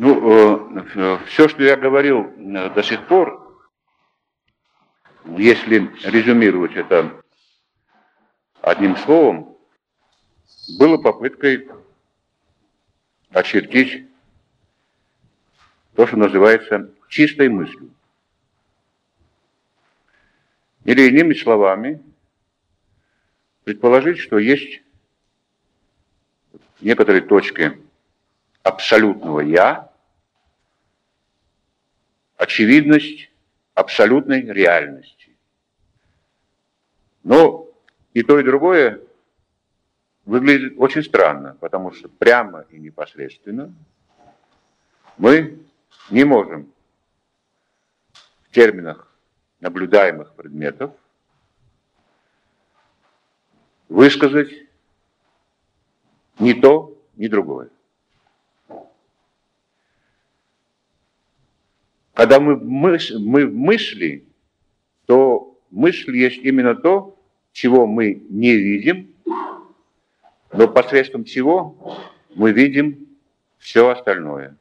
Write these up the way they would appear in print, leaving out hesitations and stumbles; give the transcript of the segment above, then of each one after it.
Все, что я говорил до сих пор, если резюмировать это одним словом, было попыткой очертить то, что называется чистой мыслью. Или иными словами, предположить, что есть некоторые точки абсолютного «я», очевидность абсолютной реальности. Но и то, и другое выглядит очень странно, потому что прямо и непосредственно мы не можем в терминах наблюдаемых предметов высказать ни то, ни другое. Когда мы в мысли, то мысль есть именно то, чего мы не видим, но посредством чего мы видим все остальное.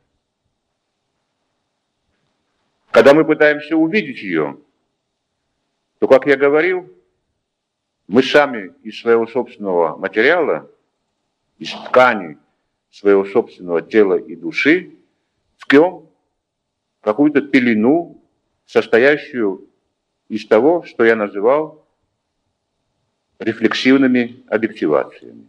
Когда мы пытаемся увидеть ее, то, как я говорил, мы сами из своего собственного материала, из ткани своего собственного тела и души ткем какую-то пелену, состоящую из того, что я называл рефлексивными объективациями.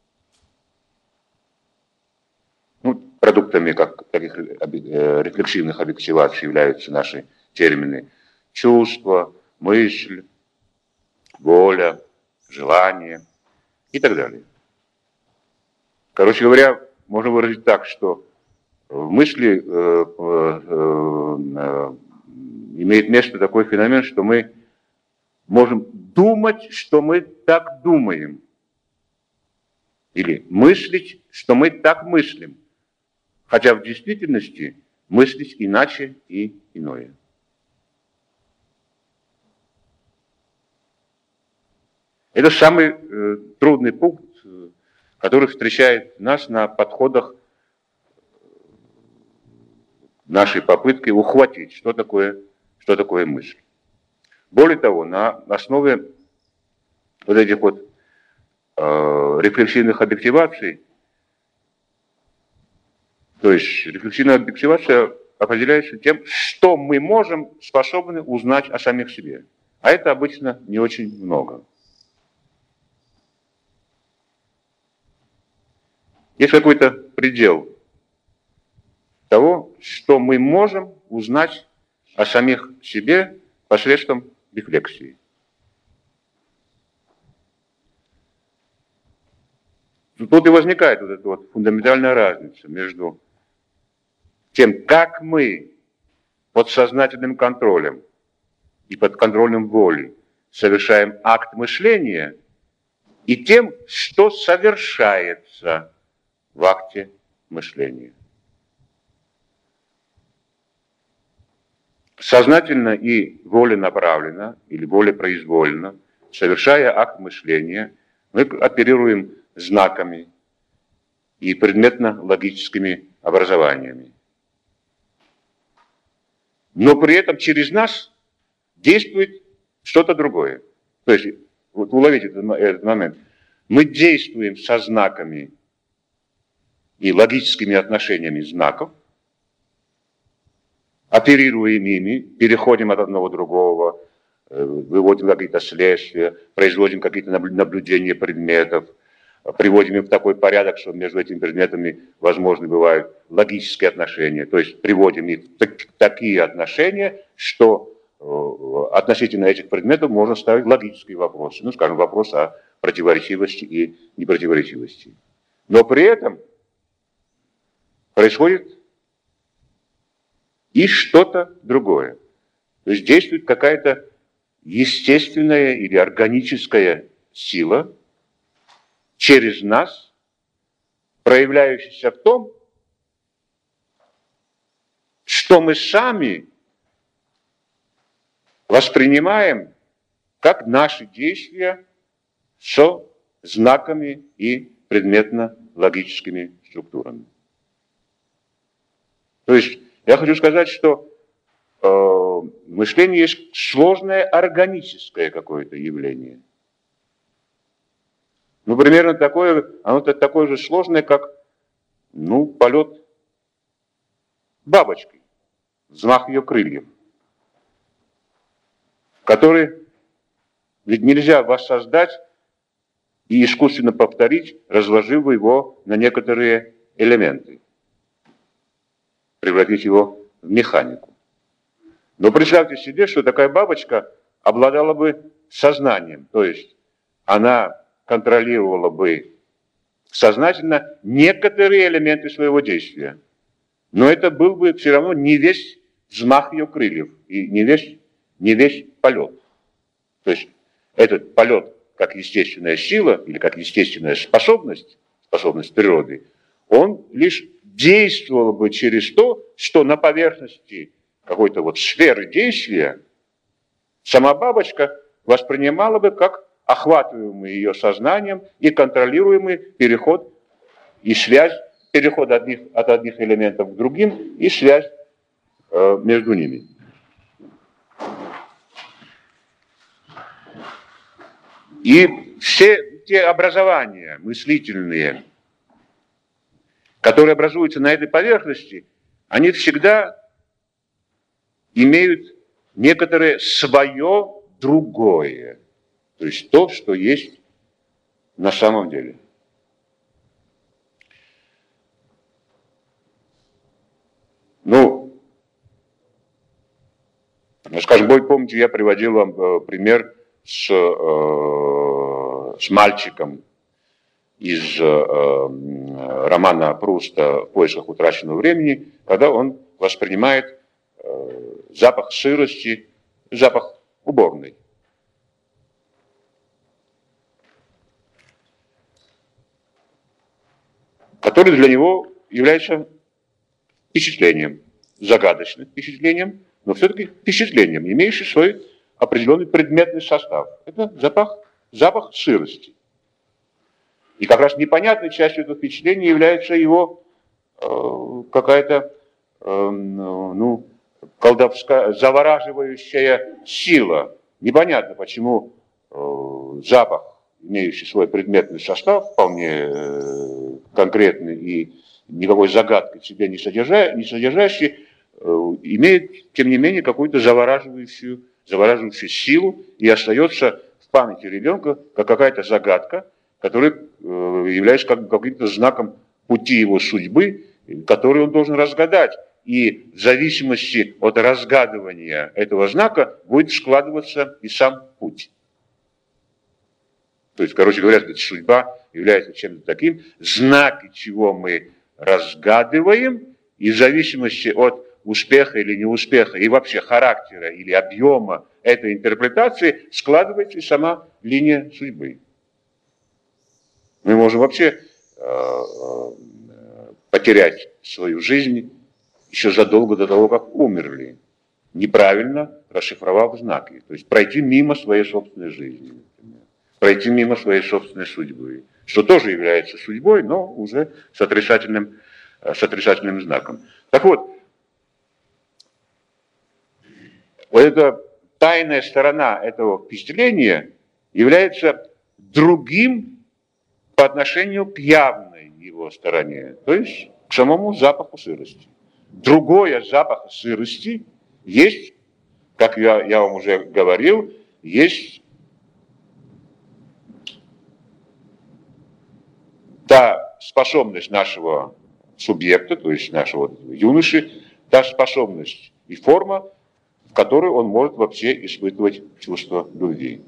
Продуктами таких рефлексивных объективаций являются наши термины чувство, мысль, воля, желание и так далее. Короче говоря, можно выразить так, что в мысли имеет место такой феномен, что мы можем думать, что мы так думаем, или мыслить, что мы так мыслим, хотя в действительности мыслить иначе и иное. Это самый трудный пункт, который встречает нас на подходах нашей попытки ухватить, что такое мысль. Более того, на основе вот этих вот рефлексивных объективаций, то есть рефлексивная объективация определяется тем, что мы способны узнать о самих себе. А это обычно не очень много. Есть какой-то предел того, что мы можем узнать о самих себе посредством рефлексии. Тут и возникает вот эта вот фундаментальная разница между тем, как мы под сознательным контролем и под контролем воли совершаем акт мышления, и тем, что совершается в акте мышления. Сознательно и воленаправленно или волепроизвольно, совершая акт мышления, мы оперируем знаками и предметно-логическими образованиями. Но при этом через нас действует что-то другое. То есть, вот уловите этот момент. Мы действуем со знаками и логическими отношениями знаков, оперируем ими, переходим от одного к другому, выводим какие-то следствия, производим какие-то наблюдения предметов, приводим их в такой порядок, что между этими предметами возможны бывают логические отношения, то есть приводим их в такие отношения, что относительно этих предметов можно ставить логические вопросы, ну, скажем, вопрос о противоречивости и непротиворечивости. Но при этом происходит и что-то другое. То есть действует какая-то естественная или органическая сила через нас, проявляющаяся в том, что мы сами воспринимаем как наши действия со знаками и предметно-логическими структурами. То есть я хочу сказать, что мышление есть сложное органическое какое-то явление. Ну, примерно такое, оно такое же сложное, как, ну, полет бабочкой, взмах ее крыльев, который ведь нельзя воссоздать и искусственно повторить, разложив его на некоторые элементы, превратить его в механику. Но представьте себе, что такая бабочка обладала бы сознанием, то есть она контролировала бы сознательно некоторые элементы своего действия. Но это был бы все равно не весь взмах ее крыльев и не весь полет. То есть этот полет как естественная сила или как естественная способность природы, он лишь действовал бы через то, что на поверхности какой-то вот сферы действия сама бабочка воспринимала бы как охватываемый ее сознанием и контролируемый переход и связь, переход от одних элементов к другим и связь между ними. И все те образования мыслительные, которые образуются на этой поверхности, они всегда имеют некоторое свое другое, то есть то, что есть на самом деле. Ну, скажем, вы помните, я приводил вам пример с мальчиком из романа Пруста «В поисках утраченного времени», когда он воспринимает запах сырости, запах уборной. Который для него является впечатлением, загадочным впечатлением, но все-таки впечатлением, имеющим свой определенный предметный состав. Это запах сырости. И как раз непонятной частью этого впечатления является его какая-то колдовская, завораживающая сила. Непонятно, почему запах, имеющий свой предметный состав, вполне конкретный и никакой загадки в себе не содержащий, имеет, тем не менее, какую-то завораживающую силу и остается в памяти ребенка как какая-то загадка, которая является каким-то знаком пути его судьбы, который он должен разгадать. И в зависимости от разгадывания этого знака будет складываться и сам путь. То есть, короче говоря, судьба является чем-то таким, знаки чего мы разгадываем, и в зависимости от успеха или неуспеха, и вообще характера или объема этой интерпретации складывается и сама линия судьбы. Мы можем вообще потерять свою жизнь еще задолго до того, как умерли, неправильно расшифровав знаки. То есть пройти мимо своей собственной жизни, например, пройти мимо своей собственной судьбы, что тоже является судьбой, но уже с отрицательным знаком. Так вот, эта тайная сторона этого впечатления является другим по отношению к явной его стороне, то есть к самому запаху сырости. Другое запах сырости есть, как я вам уже говорил, есть та способность нашего субъекта, то есть нашего юноши, та способность и форма, в которой он может вообще испытывать чувство любви.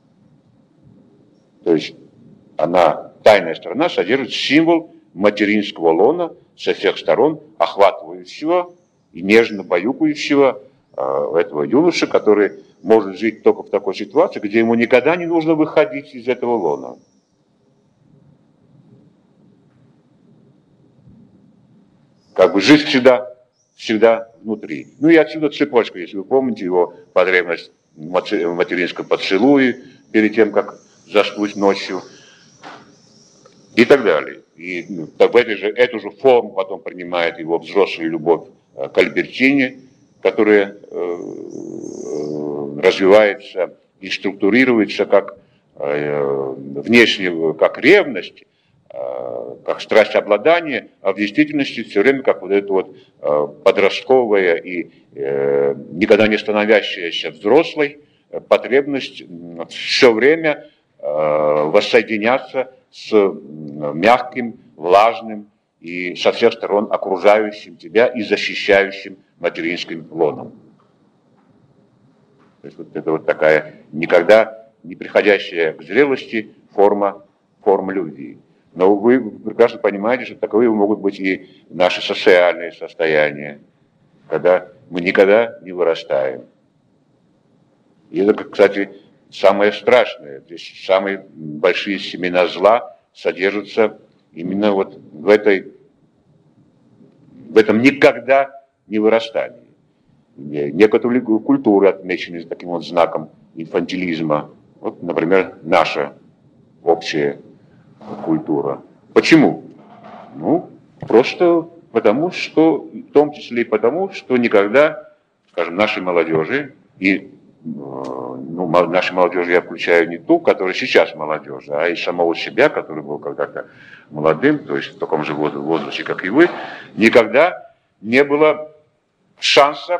То есть тайная сторона содержит символ материнского лона со всех сторон, охватывающего и нежно баюкающего этого юноши, который может жить только в такой ситуации, где ему никогда не нужно выходить из этого лона. Как бы жизнь всегда внутри. Ну и отсюда цепочка, если вы помните, его потребность в материнском поцелуе перед тем, как заснуть ночью и так далее. И эту же форму потом принимает его взрослая любовь к Альбертине, которая развивается и структурируется как внешне, как ревность, как страсть обладания, а в действительности все время как вот это вот подростковая и никогда не становящаяся взрослой потребность все время воссоединяться с мягким, влажным и со всех сторон окружающим тебя и защищающим материнским лоном. То есть вот это вот такая никогда не приходящая к зрелости форма любви. Но вы прекрасно понимаете, что таковые могут быть и наши социальные состояния, когда мы никогда не вырастаем. И это, кстати, самое страшное. Здесь самые большие семена зла содержатся именно вот в этом никогда не вырастании. Некоторые культуры отмечены таким вот знаком инфантилизма. Вот, например, наша общая культура. Почему? Ну, просто потому, что, в том числе и потому, что никогда, скажем, нашей молодежи, и нашей молодежи я включаю не ту, которая сейчас молодежь, а и самого себя, который был когда-то молодым, то есть в таком же возрасте, как и вы, никогда не было шанса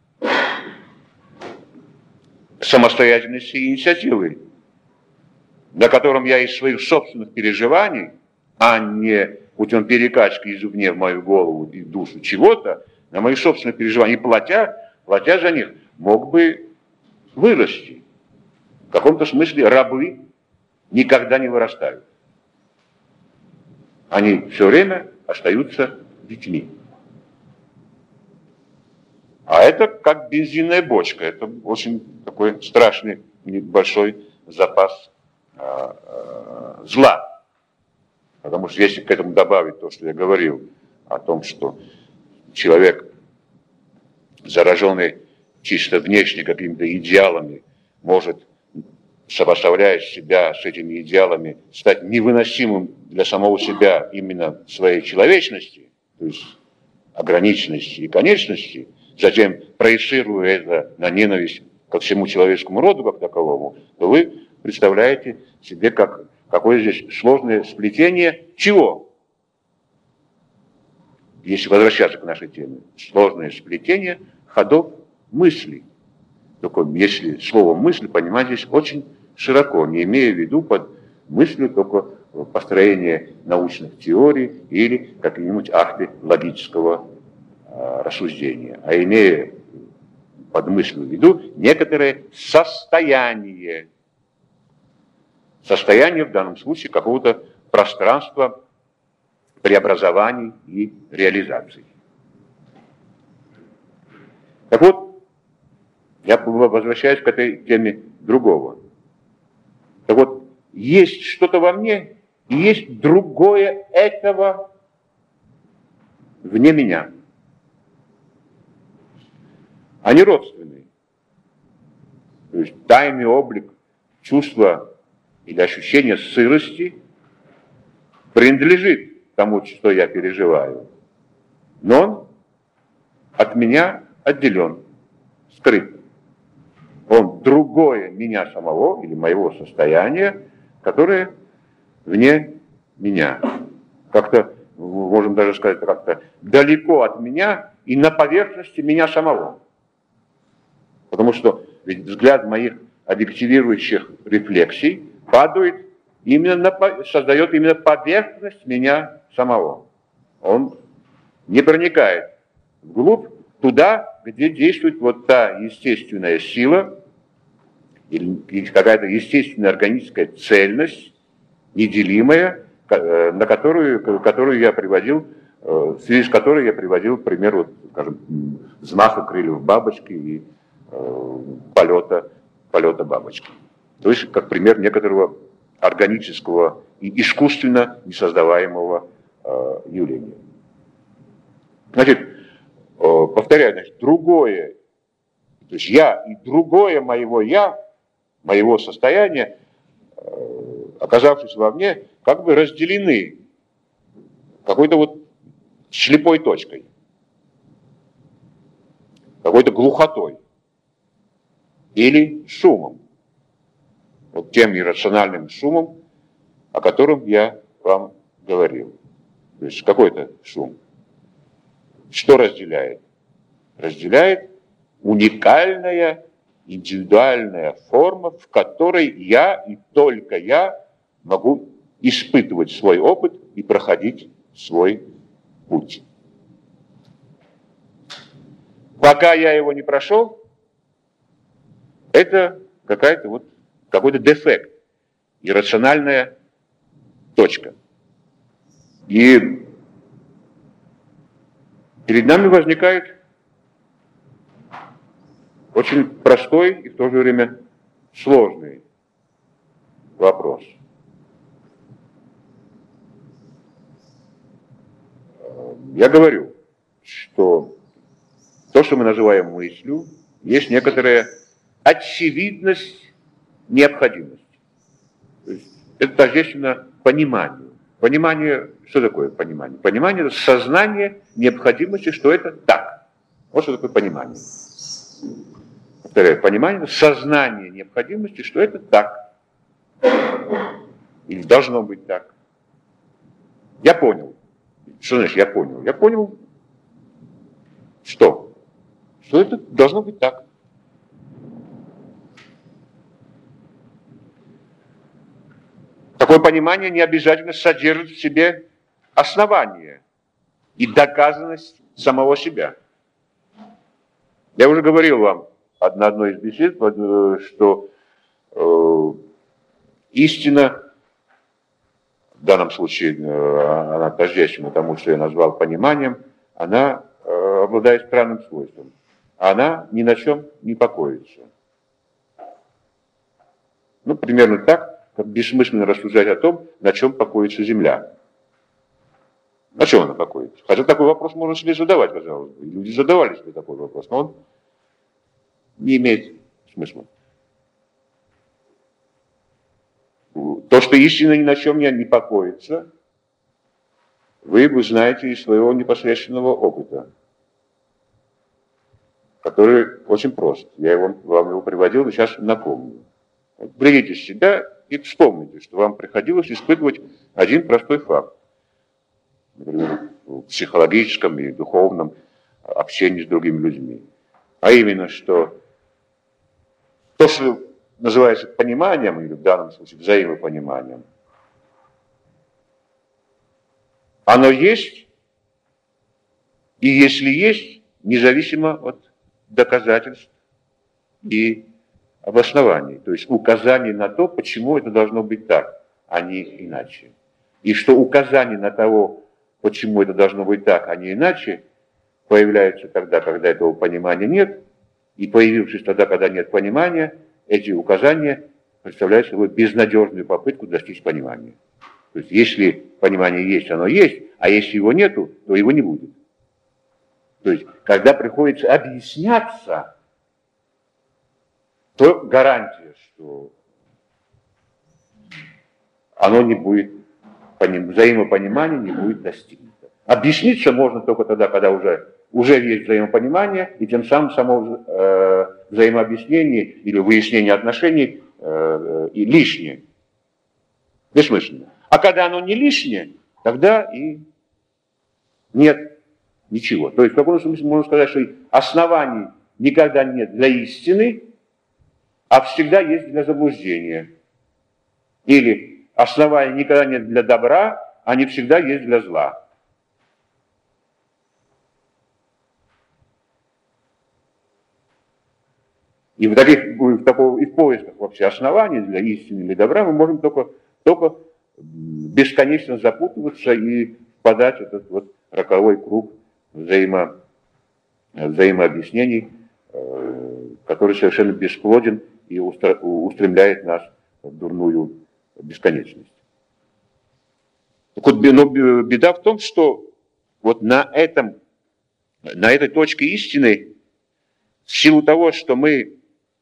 самостоятельности и инициативы, на котором я из своих собственных переживаний, а не путем перекачки извне в мою голову и душу чего-то, на мои собственные переживания, платя за них, мог бы вырасти. В каком-то смысле рабы никогда не вырастают. Они все время остаются детьми. А это как бензинная бочка. Это очень такой страшный, большой запас зла. Потому что если к этому добавить то, что я говорил, о том, что человек, зараженный чисто внешне какими-то идеалами, может, сопоставляя себя с этими идеалами, стать невыносимым для самого себя именно своей человечности, то есть ограниченности и конечности, затем проецируя это на ненависть ко всему человеческому роду как таковому, то вы представляете себе, какое здесь сложное сплетение чего? Если возвращаться к нашей теме, сложное сплетение ходов мыслей. Только если слово «мысль» понимать здесь очень широко, не имея в виду под мыслью только построение научных теорий или какие-нибудь акты логического рассуждения, а имея под мыслью в виду некоторое состояние в данном случае какого-то пространства преобразований и реализаций. Так вот, я возвращаюсь к этой теме другого. Так вот, есть что-то во мне, и есть другое этого вне меня. Они родственные. То есть тайный облик, чувство или ощущение сырости принадлежит тому, что я переживаю. Но он от меня отделен, скрыт. Он другое меня самого или моего состояния, которое вне меня. Как-то, можем даже сказать, как-то далеко от меня и на поверхности меня самого. Потому что ведь взгляд моих объективирующих рефлексий падает создает именно поверхность меня самого. Он не проникает вглубь туда, где действует вот та естественная сила или какая-то естественная органическая цельность, неделимая, на которую я приводил, в связи с которой я приводил пример, вот, скажем, взмаха крыльев бабочки и полета бабочки. То есть как пример некоторого органического и искусственно несоздаваемого явления. Значит, повторяю, значит, другое, то есть я и другое моего состояния, оказавшись вовне, как бы разделены какой-то вот слепой точкой. какой-то глухотой или шумом. Вот тем иррациональным шумом, о котором я вам говорил. То есть какой-то шум. Что разделяет? Разделяет уникальная, индивидуальная форма, в которой я и только я могу испытывать свой опыт и проходить свой путь. Пока я его не прошел, это какой-то дефект, иррациональная точка. И перед нами возникает очень простой и в то же время сложный вопрос. Я говорю, что то, что мы называем мыслью, есть некоторая очевидность необходимости. То есть это тождественно пониманию. Понимание, что такое понимание? Понимание – это сознание необходимости, что это так. Вот что такое понимание. Повторяю, понимание – это сознание необходимости, что это так. Или должно быть так. Я понял. Что значит я понял? Я понял, что? Что это должно быть так. Такое понимание не обязательно содержит в себе основание и доказанность самого себя. Я уже говорил вам на одной из бесед, что истина, в данном случае она тождественна тому, что я назвал пониманием, она обладает странным свойством. Она ни на чем не покоится. Ну, примерно так, как бессмысленно рассуждать о том, на чем покоится Земля. На чем она покоится? Хотя такой вопрос можно себе задавать, казалось бы. Люди задавали себе такой вопрос, но он не имеет смысла. То, что истина ни на чем не покоится, вы знаете из своего непосредственного опыта, который очень прост. Я вам его приводил, но сейчас напомню. Придите в себя и вспомните, что вам приходилось испытывать один простой факт. Например, в психологическом и духовном общении с другими людьми. А именно, что то, что называется пониманием, или в данном случае взаимопониманием, оно есть, и если есть, независимо от доказательств и обоснований, то есть указаний на то, почему это должно быть так, а не иначе. И что указания на того, почему это должно быть так, а не иначе, появляются тогда, когда этого понимания нет, и появившись тогда, когда нет понимания, эти указания представляют собой безнадежную попытку достичь понимания. То есть если понимание есть, оно есть, а если его нету, то его не будет. То есть когда приходится объясняться, то гарантия, что оно не будет, взаимопонимание не будет достигнуто. Объясниться можно только тогда, когда уже есть взаимопонимание, и тем самым само взаимообъяснение или выяснение отношений и лишнее, бессмысленно. А когда оно не лишнее, тогда и нет ничего. То есть в каком смысле можно сказать, что оснований никогда нет для истины, а всегда есть для заблуждения. Или оснований никогда нет для добра, а не всегда есть для зла. И в поисках вообще оснований для истины или добра мы можем только бесконечно запутываться и впадать в этот вот роковой круг взаимообъяснений, который совершенно бесплоден и устремляет нас в дурную бесконечность. Так вот, но беда в том, что вот на этой точке истины, в силу того, что мы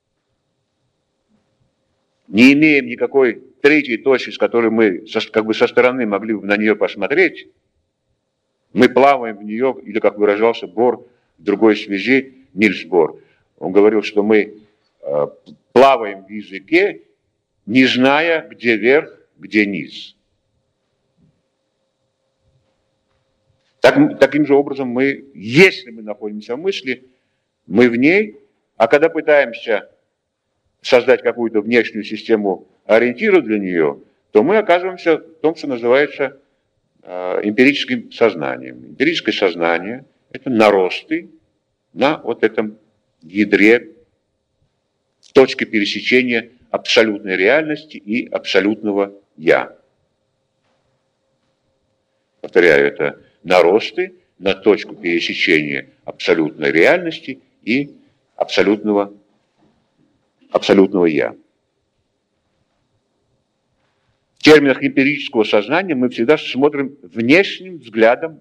не имеем никакой третьей точки, с которой мы как бы со стороны могли бы на нее посмотреть, мы плаваем в нее, или, как выражался Бор в другой связи, Нильс Бор. Он говорил, что мы плаваем в языке, не зная, где верх, где низ. Таким же образом мы, если мы находимся в мысли, мы в ней, а когда пытаемся создать какую-то внешнюю систему ориентиров для нее, то мы оказываемся в том, что называется эмпирическим сознанием. Эмпирическое сознание – это наросты на вот этом ядре, точке пересечения абсолютной реальности и абсолютного «я». Повторяю, это наросты на точку пересечения абсолютной реальности и абсолютного «я». В терминах эмпирического сознания мы всегда смотрим внешним взглядом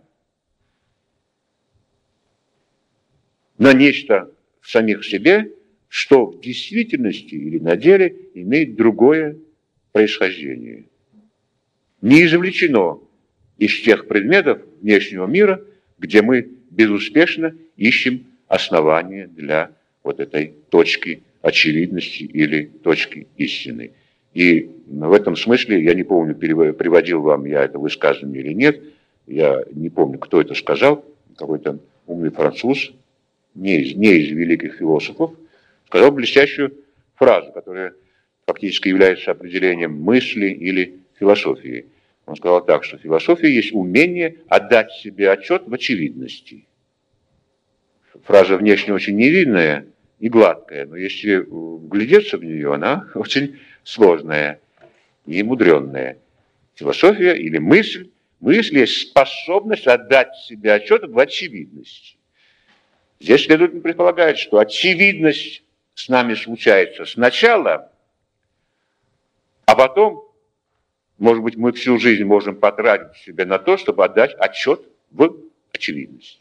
на нечто в самих себе, что в действительности или на деле имеет другое происхождение. Не извлечено из тех предметов внешнего мира, где мы безуспешно ищем основания для вот этой точки очевидности или точки истины. И в этом смысле, я не помню, приводил вам я это высказывание или нет, я не помню, кто это сказал, какой-то умный француз, не из великих философов, сказал блестящую фразу, которая фактически является определением мысли или философии. Он сказал так, что философия есть умение отдать себе отчет в очевидности. Фраза внешне очень невинная и гладкая, но если вглядеться в нее, она очень сложная и мудренная. Философия или мысль есть способность отдать себе отчет в очевидности. Здесь следует предполагать, что очевидность с нами случается сначала, а потом, может быть, мы всю жизнь можем потратить себя на то, чтобы отдать отчет в очевидности.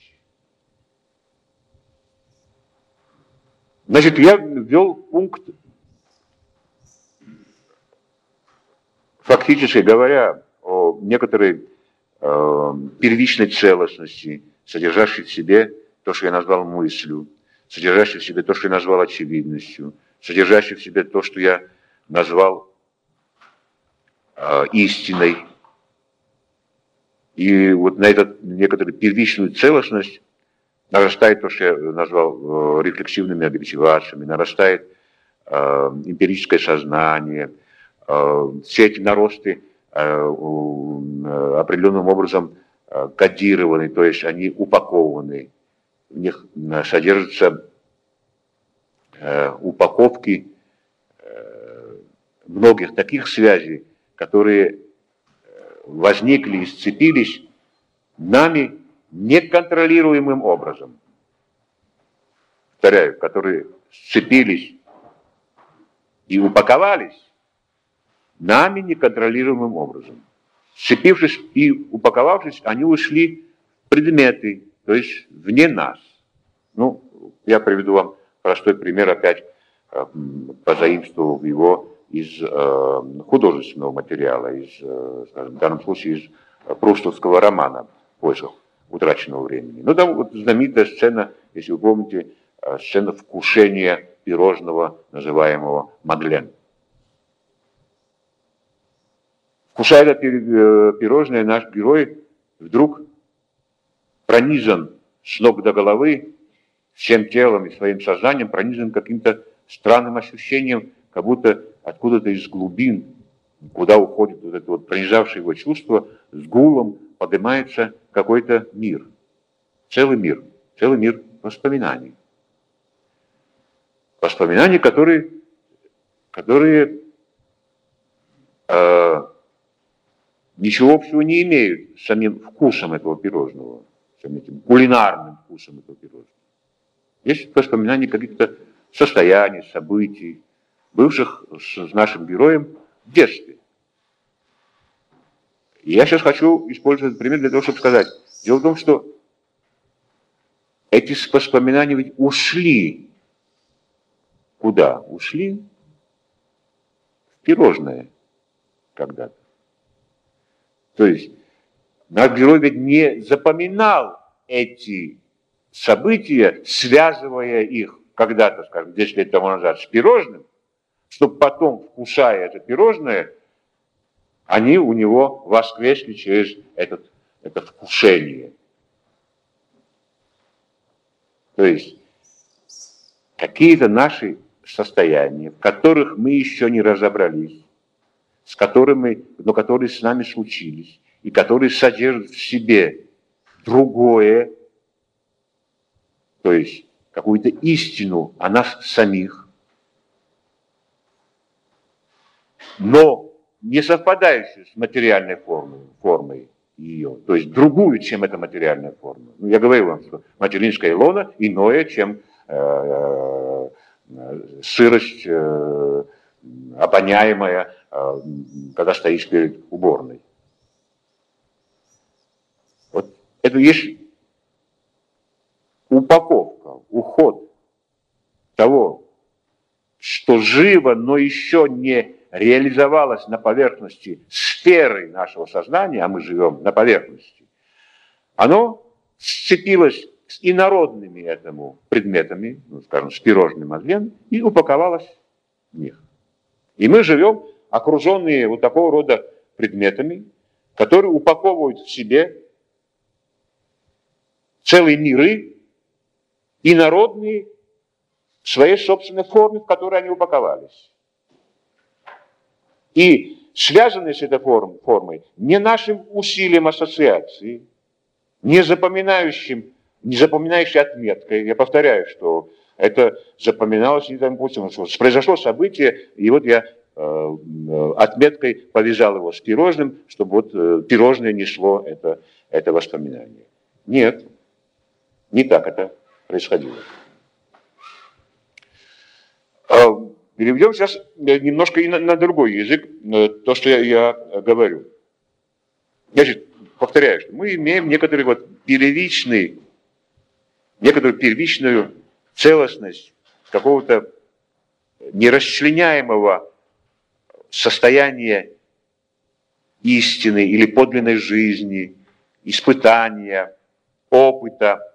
Значит, я ввел пункт, фактически говоря, о некоторой первичной целостности, содержащей в себе то, что я назвал мыслью, содержащей в себе то, что я назвал очевидностью, содержащей в себе то, что я назвал истиной. И вот на эту некоторую первичную целостность нарастает то, что я назвал рефлексивными объективациями, нарастает эмпирическое сознание. Все эти наросты определенным образом кодированы, то есть они упакованы. В них содержатся упаковки многих таких связей, которые возникли и сцепились нами неконтролируемым образом. Повторяю, которые сцепились и упаковались нами неконтролируемым образом. Сцепившись и упаковавшись, они ушли в предметы, то есть вне нас. Ну, я приведу вам простой пример, опять позаимствовав его из художественного материала, скажем, в данном случае из прустовского романа «В поисках утраченного времени». Ну, там вот знаменитая сцена, если вы помните, сцена вкушения пирожного, называемого Мадлен. Вкушая это пирожное, наш герой вдруг пронизан с ног до головы, всем телом и своим сознанием, пронизан каким-то странным ощущением, как будто откуда-то из глубин, куда уходит вот это вот пронизавшее его чувство, с гулом поднимается какой-то мир. Целый мир воспоминаний. Воспоминания, которые ничего общего не имеют с самим вкусом этого пирожного, самим этим кулинарным вкусом этого пирожного. Есть воспоминания каких-то состояний, событий, бывших с нашим героем в детстве. И я сейчас хочу использовать этот пример для того, чтобы сказать. Дело в том, что эти воспоминания ведь ушли. Куда? Ушли в пирожное когда-то. То есть наш герой ведь не запоминал эти события, связывая их когда-то, скажем, 10 лет тому назад с пирожным, чтобы потом, вкушая это пирожное, они у него воскресли через это вкушение. То есть какие-то наши состояния, в которых мы еще не разобрались, но которые с нами случились, и которые содержат в себе другое, то есть какую-то истину о нас самих, но не совпадающую с материальной формой ее, то есть другую, чем эта материальная форма. Ну, я говорю вам, что материнская лона иное, чем сырость обоняемая, когда стоишь перед уборной. Вот это есть упаковка, уход того, что живо, но еще не реализовалось на поверхности сферы нашего сознания, а мы живем на поверхности, оно сцепилось с инородными этому предметами, ну, скажем, с пирожным оглен, и упаковалось в них. И мы живем, окруженные вот такого рода предметами, которые упаковывают в себе целые миры, инородные в своей собственной форме, в которой они упаковались. И связанные с этой формой не нашим усилием ассоциации, не запоминающей отметкой. Я повторяю, что это запоминалось не таким путем. Произошло событие, и вот я отметкой повязал его с пирожным, чтобы вот пирожное несло это воспоминание. Нет, не так это происходило. Переведем сейчас немножко и на другой язык, то, что я говорю. Значит, повторяю, что мы имеем некоторую первичную целостность какого-то нерасчленяемого состояния истины или подлинной жизни, испытания, опыта,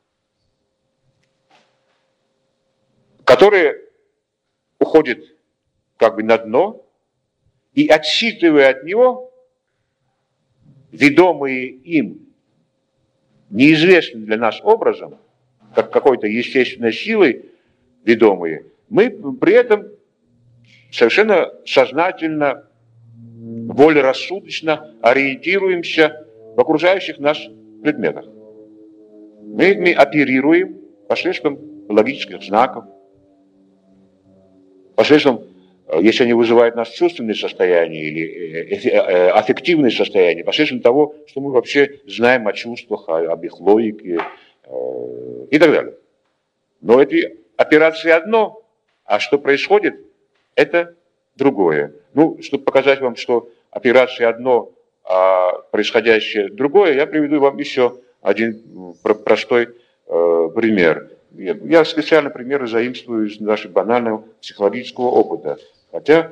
которые уходит как бы на дно, и отсчитывая от него, ведомые им неизвестным для нас образом, как какой-то естественной силой ведомые, мы при этом совершенно сознательно, волерассудочно ориентируемся в окружающих нас предметах. Мы ими оперируем посредством логических знаков, посредством, если они вызывают нас чувственные состояния или аффективные состояния, посредством того, что мы вообще знаем о чувствах, об их логике и так далее. Но эти операции одно, а что происходит, это другое. Ну, чтобы показать вам, что операции одно, а происходящее другое, я приведу вам еще один простой пример. Я специально примеры заимствую из нашего банального психологического опыта. Хотя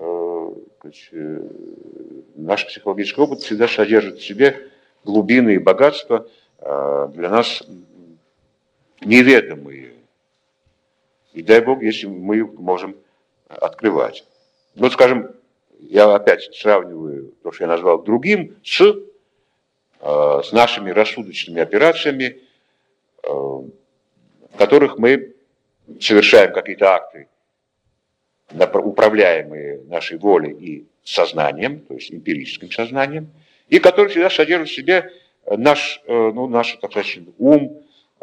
наш психологический опыт всегда содержит в себе глубины и богатства для нас неведомые. И дай Бог, если мы их можем открывать. Ну, скажем, я опять сравниваю то, что я назвал другим, с нашими рассудочными операциями, в которых мы совершаем какие-то акты, управляемые нашей волей и сознанием, то есть эмпирическим сознанием, и которые всегда содержат в себе наш, так сказать, ум,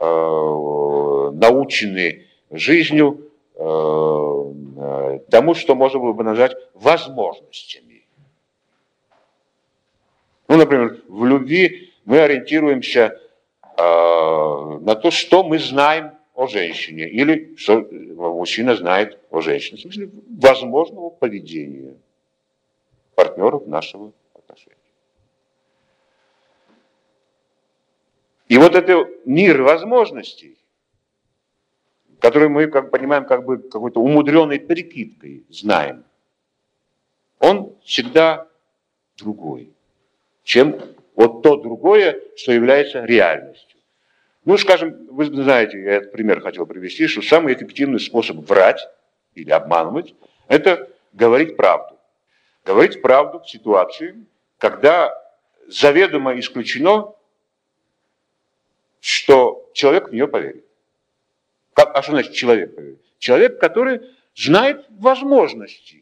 наученный жизнью, тому, что можно было бы назвать возможностями. Ну, например, в любви мы ориентируемся на то, что мы знаем о женщине, или что мужчина знает о женщине, в смысле возможного поведения партнеров нашего отношения. И вот этот мир возможностей, который мы, как понимаем, как бы какой-то умудренной прикидкой знаем, он всегда другой, чем вот то другое, что является реальностью. Ну, скажем, вы знаете, я этот пример хотел привести, что самый эффективный способ врать или обманывать – это говорить правду. Говорить правду в ситуации, когда заведомо исключено, что человек в нее поверит. А что значит человек поверит? Человек, который знает возможности.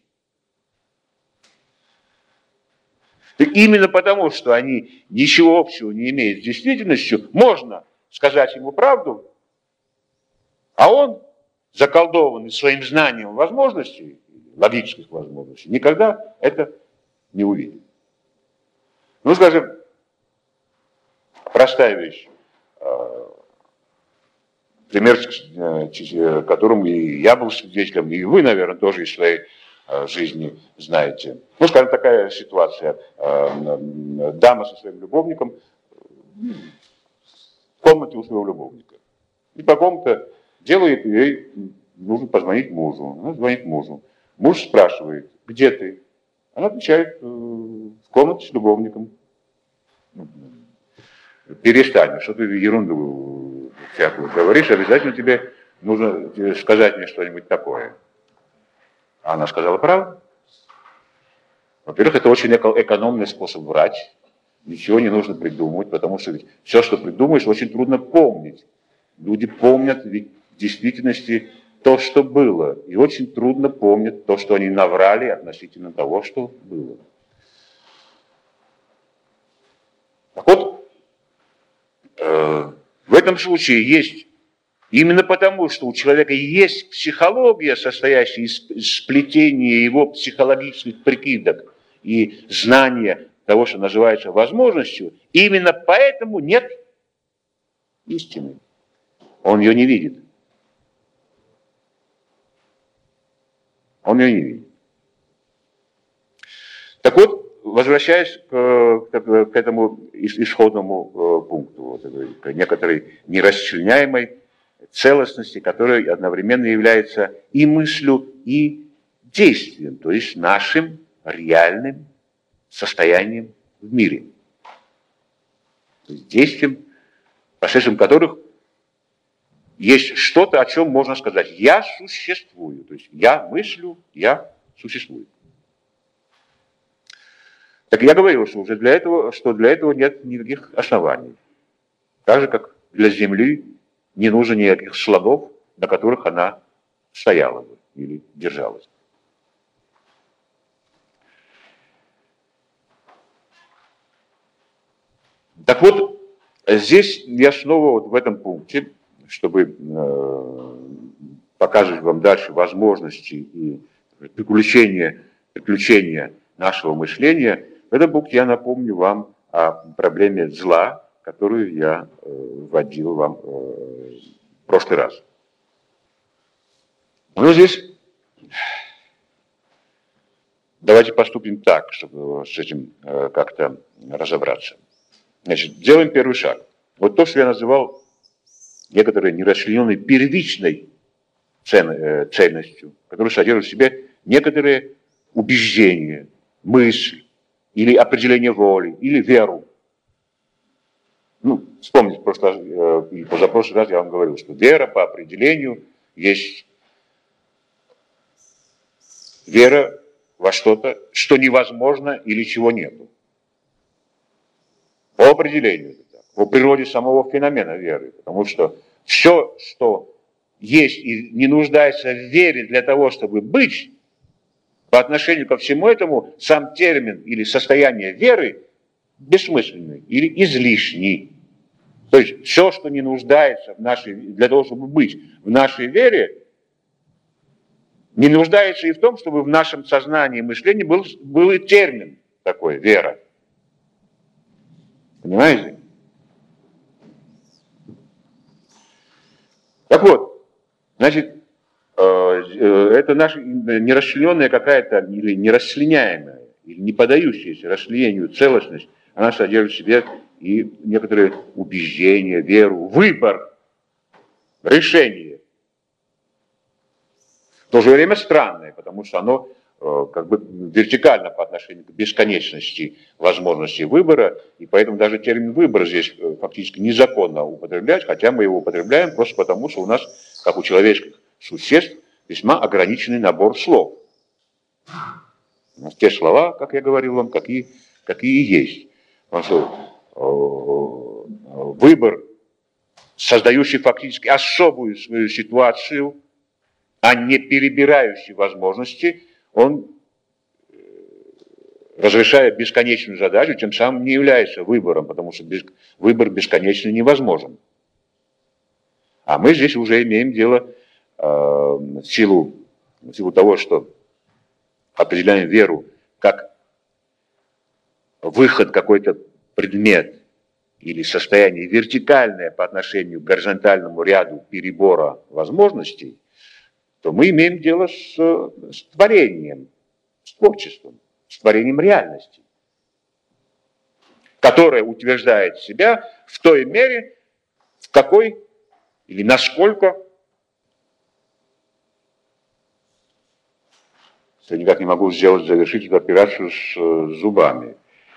И именно потому, что они ничего общего не имеют с действительностью, можно сказать ему правду, а он, заколдованный своим знанием возможностей, логических возможностей, никогда это не увидит. Ну, скажем, простая вещь, пример, которому и я был свидетелем, и вы, наверное, тоже из своей жизни знаете. Ну, скажем, такая ситуация. Дама со своим любовником в комнате у своего любовника. И по какому-то делу ей нужно позвонить мужу. Она звонит мужу. Муж спрашивает, где ты? Она отвечает, в комнате с любовником. Перестань, что ты ерунду всякую говоришь, обязательно тебе нужно сказать мне что-нибудь такое. А она сказала правду. Во-первых, это очень экономный способ врать. Ничего не нужно придумывать, потому что все, что придумаешь, очень трудно помнить. Люди помнят ведь в действительности то, что было. И очень трудно помнят то, что они наврали относительно того, что было. Так вот, в этом случае есть, именно потому, что у человека есть психология, состоящая из сплетения его психологических прикидок и знания того, что называется возможностью, именно поэтому нет истины. Он ее не видит. Он ее не видит. Так вот, возвращаясь к этому исходному пункту, вот, к некоторой нерасчленяемой целостности, которая одновременно является и мыслью, и действием, то есть нашим реальным состоянием в мире. То есть действием, посредством которых есть что-то, о чем можно сказать. Я существую. То есть я мыслю, я существую. Так я говорил, что уже для этого нет никаких оснований. Так же, как для Земли не нужно никаких слонов, на которых она стояла бы или держалась. Так вот, здесь я снова вот в этом пункте, чтобы показывать вам дальше возможности и приключения нашего мышления, в этом пункте я напомню вам о проблеме зла, которую я вводил вам в прошлый раз. Ну, здесь давайте поступим так, чтобы с этим как-то разобраться. Значит, делаем первый шаг. Вот то, что я называл некоторой нерасчлененной первичной ценностью, которая содержит в себе некоторые убеждения, мысли, или определение воли, или веру. Ну, вспомните, в прошлый раз, и позапрошлый раз я вам говорил, что вера по определению есть вера во что-то, что невозможно или чего нету. По определению это так. По природе самого феномена веры. Потому что все, что есть и не нуждается в вере для того, чтобы быть, по отношению ко всему этому, сам термин или состояние веры бессмысленный или излишний. То есть все, что не нуждается для того, чтобы быть в нашей вере, не нуждается и в том, чтобы в нашем сознании и мышлении был и термин такой, вера. Понимаете? Так вот, значит, это наша нерасчлененная какая-то, или нерасчленяемая, или не поддающаяся расчленению целостность, она содержит в себе и некоторые убеждения, веру, выбор, решение. В то же время странное, потому что оно как бы вертикально по отношению к бесконечности возможностей выбора, и поэтому даже термин «выбор» здесь фактически незаконно употреблять, хотя мы его употребляем просто потому, что у нас, как у человеческих существ, весьма ограниченный набор слов. У нас те слова, как я говорил вам, какие есть. Потому что выбор, создающий фактически особую свою ситуацию, а не перебирающий возможности, он, разрешая бесконечную задачу, тем самым не является выбором, потому что выбор бесконечно невозможен. А мы здесь уже имеем дело в силу того, что определяем веру как выход какой-то предмет или состояние вертикальное по отношению к горизонтальному ряду перебора возможностей, то мы имеем дело с творением, с творчеством, с творением реальности, которая утверждает себя в той мере, в какой или насколько, я никак не могу завершить эту операцию с зубами,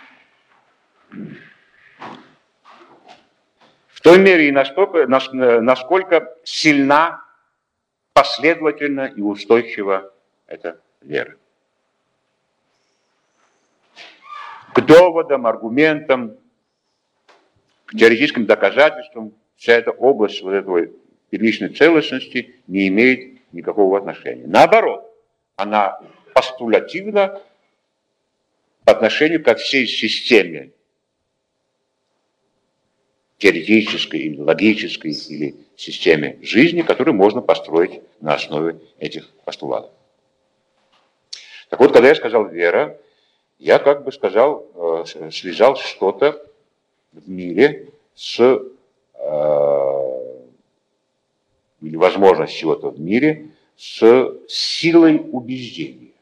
в той мере и насколько сильна, последовательно и устойчива эта вера. К доводам, аргументам, к теоретическим доказательствам вся эта область вот этой первичной целостности не имеет никакого отношения. Наоборот, она постулятивна по отношению ко всей системе теоретической или логической или системе жизни, которую можно построить на основе этих постулатов. Так вот, когда я сказал «вера», я как бы сказал, связал что-то в мире или возможность чего-то в мире с силой убеждения.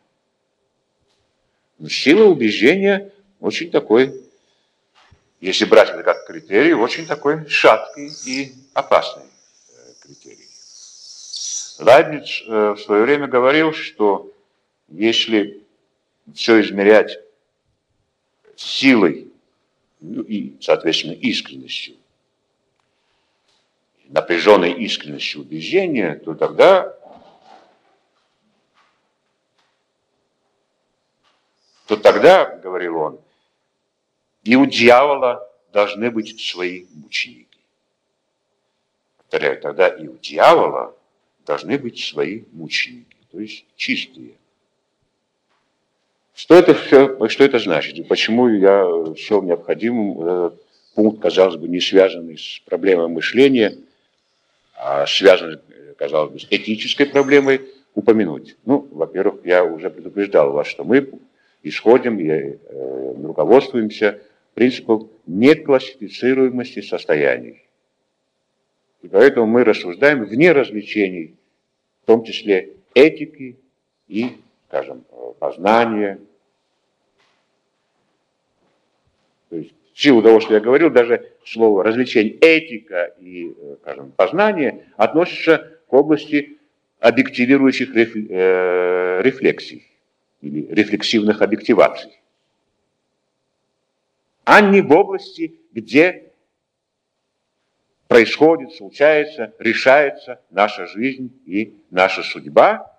Но сила убеждения очень такой, если брать это как критерий, очень такой шаткий и опасный критерий. Лайбниц в свое время говорил, что если все измерять силой, ну и, соответственно, искренностью, напряженной искренностью убеждения, то тогда, говорил он, и у дьявола должны быть свои мученики. Повторяю, тогда и у дьявола должны быть свои мученики, то есть чистые. Что это значит? И почему я счел необходимым этот пункт, казалось бы, не связанный с проблемой мышления, а связанный, казалось бы, с этической проблемой, упомянуть? Ну, во-первых, я уже предупреждал вас, что мы исходим и руководствуемся принципом неклассифицируемости состояний. И поэтому мы рассуждаем вне развлечений, в том числе этики и, скажем, познания. То есть, в силу того, что я говорил, даже слово развлечение, этика и, скажем, познание относятся к области объективирующих рефлексий или рефлексивных объективаций, а не в области, где происходит, случается, решается наша жизнь и наша судьба,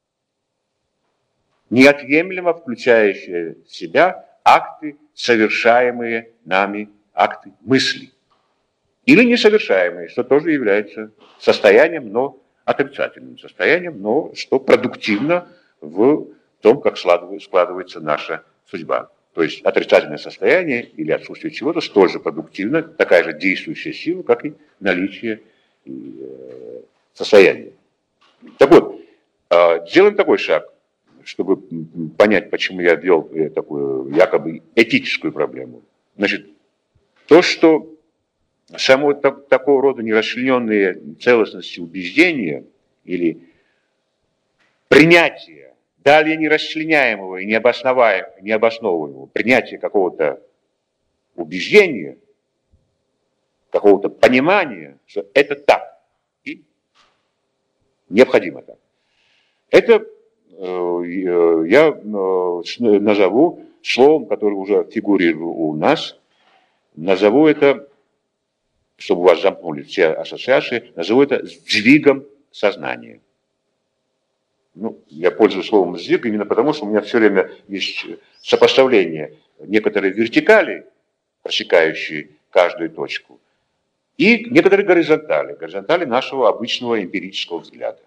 неотъемлемо включающие в себя акты, совершаемые нами, акты мысли. Или несовершаемые, что тоже является состоянием, но отрицательным состоянием, но что продуктивно в том, как складывается наша судьба. То есть отрицательное состояние или отсутствие чего-то столь же продуктивно, такая же действующая сила, как и наличие состояния. Так вот, делаем такой шаг, чтобы понять, почему я ввел такую якобы этическую проблему. Значит, то, что само такого рода нерасчлененные целостности убеждения или принятие далее нерасчленяемого и необосновываемого принятия какого-то убеждения, какого-то понимания, что это так и необходимо так. Это я назову словом, которое уже фигурирует у нас, назову это, чтобы у вас замкнули все ассоциации, назову это сдвигом сознания. Ну, я пользуюсь словом сдвиг именно потому, что у меня все время есть сопоставление некоторой вертикали, просекающей каждую точку, и некоторые горизонтали нашего обычного эмпирического взгляда.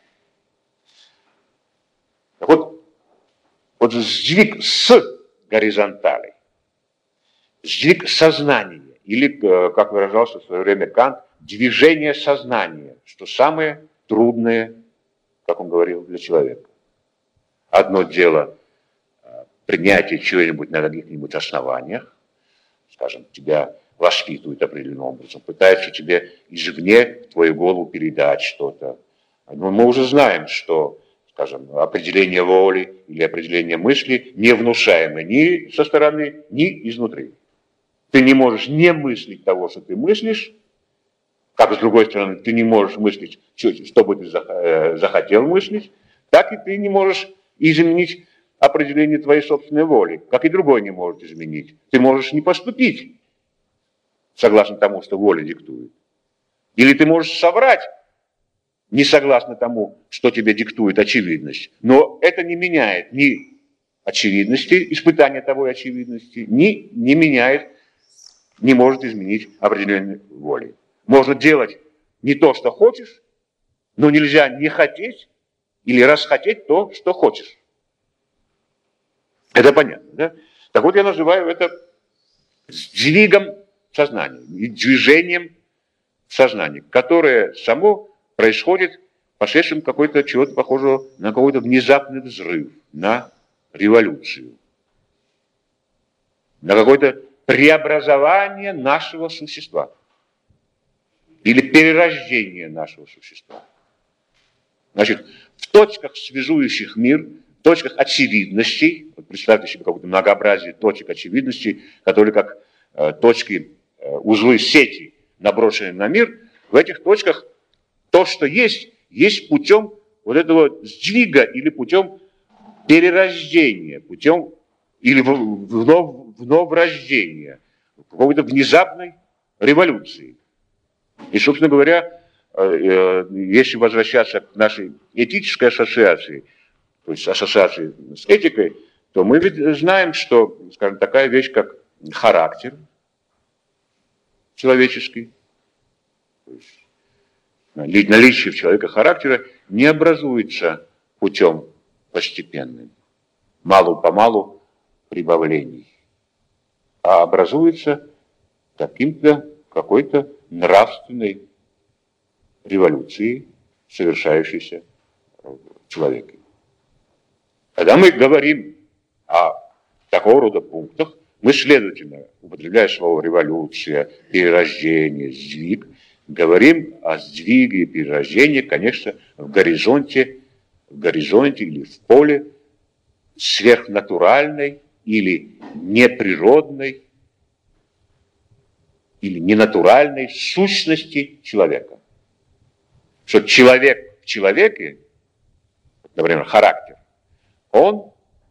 Так вот сдвиг с горизонталей, сдвиг сознания, или, как выражался в свое время Кант, движение сознания, что самое трудное, как он говорил, для человека. Одно дело принятие чего-нибудь на каких-нибудь основаниях, скажем, тебя воспитывают определенным образом, пытаются тебе извне в твою голову передать что-то. Но мы уже знаем, что, скажем, определение воли или определение мысли не внушаемо ни со стороны, ни изнутри. Ты не можешь не мыслить того, что ты мыслишь, как с другой стороны, ты не можешь мыслить, что бы ты захотел мыслить, так и ты не можешь изменить определение твоей собственной воли, как и другой не может изменить. Ты можешь не поступить согласно тому, что воля диктует. Или ты можешь соврать не согласно тому, что тебе диктует очевидность. Но это не меняет ни очевидности, испытания того очевидности, ни не меняет, не может изменить определенной воли. Можно делать не то, что хочешь, но нельзя не хотеть или расхотеть то, что хочешь. Это понятно, да? Так вот, я называю это сдвигом сознания, движением сознания, которое само происходит посредством чего-то похожего на какой-то внезапный взрыв, на революцию, на какое-то преобразование нашего существа или перерождение нашего существа. Значит, в точках, связующих мир, в точках очевидностей, вот представьте себе какое-то многообразие точек очевидностей, которые как точки, узлы сети, наброшенные на мир, в этих точках то, что есть путем вот этого сдвига или путем перерождения, путем или вновь рождения, какой-то внезапной революции. И, собственно говоря, если возвращаться к нашей этической ассоциации, то есть ассоциации с этикой, то мы ведь знаем, что, скажем, такая вещь, как характер человеческий, то есть наличие в человека характера не образуется путем постепенным, малу-помалу прибавлений, а образуется какой-то нравственной революции, совершающейся в человеке. Когда мы говорим о такого рода пунктах, мы, следовательно, употребляя слово революция, перерождение, сдвиг, говорим о сдвиге и перерождении, конечно, в горизонте или в поле сверхнатуральной или неприродной или ненатуральной сущности человека. Что человек в человеке, например, характер, он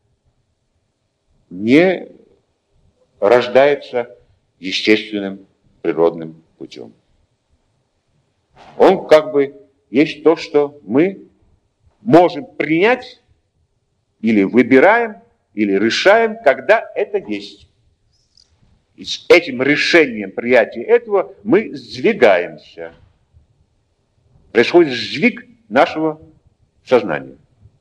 не рождается естественным природным путем. Он как бы есть то, что мы можем принять или выбираем, или решаем, когда это есть. И с этим решением принятия этого мы сдвигаемся. Происходит сдвиг нашего сознания.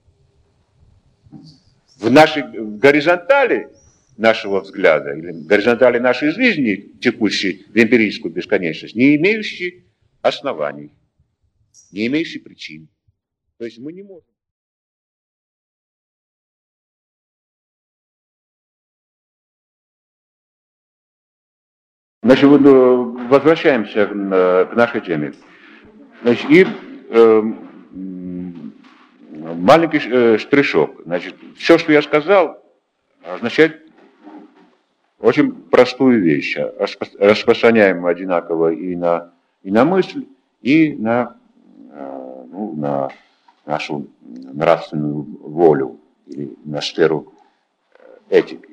В нашей горизонтали нашего взгляда, или горизонтали нашей жизни, текущей в эмпирическую бесконечность, не имеющей оснований, не имеющей причин. То есть мы не можем. Значит, возвращаемся к нашей теме. Значит, и маленький штришок. Значит, все, что я сказал, означает очень простую вещь. Распространяем одинаково и на мысль, и на нашу нравственную волю или на сферу этики.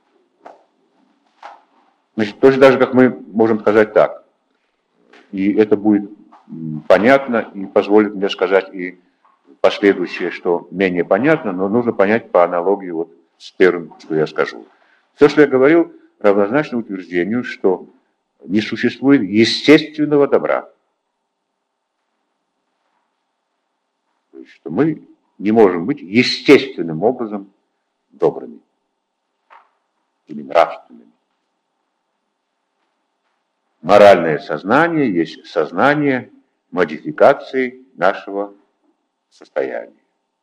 Значит, точно так же, как мы можем сказать так, и это будет понятно и позволит мне сказать и последующее, что менее понятно, но нужно понять по аналогии вот с первым, что я скажу. Все, что я говорил, равнозначно утверждению, что не существует естественного добра. То есть, что мы не можем быть естественным образом добрыми или нравственными. Моральное сознание есть сознание модификации нашего состояния.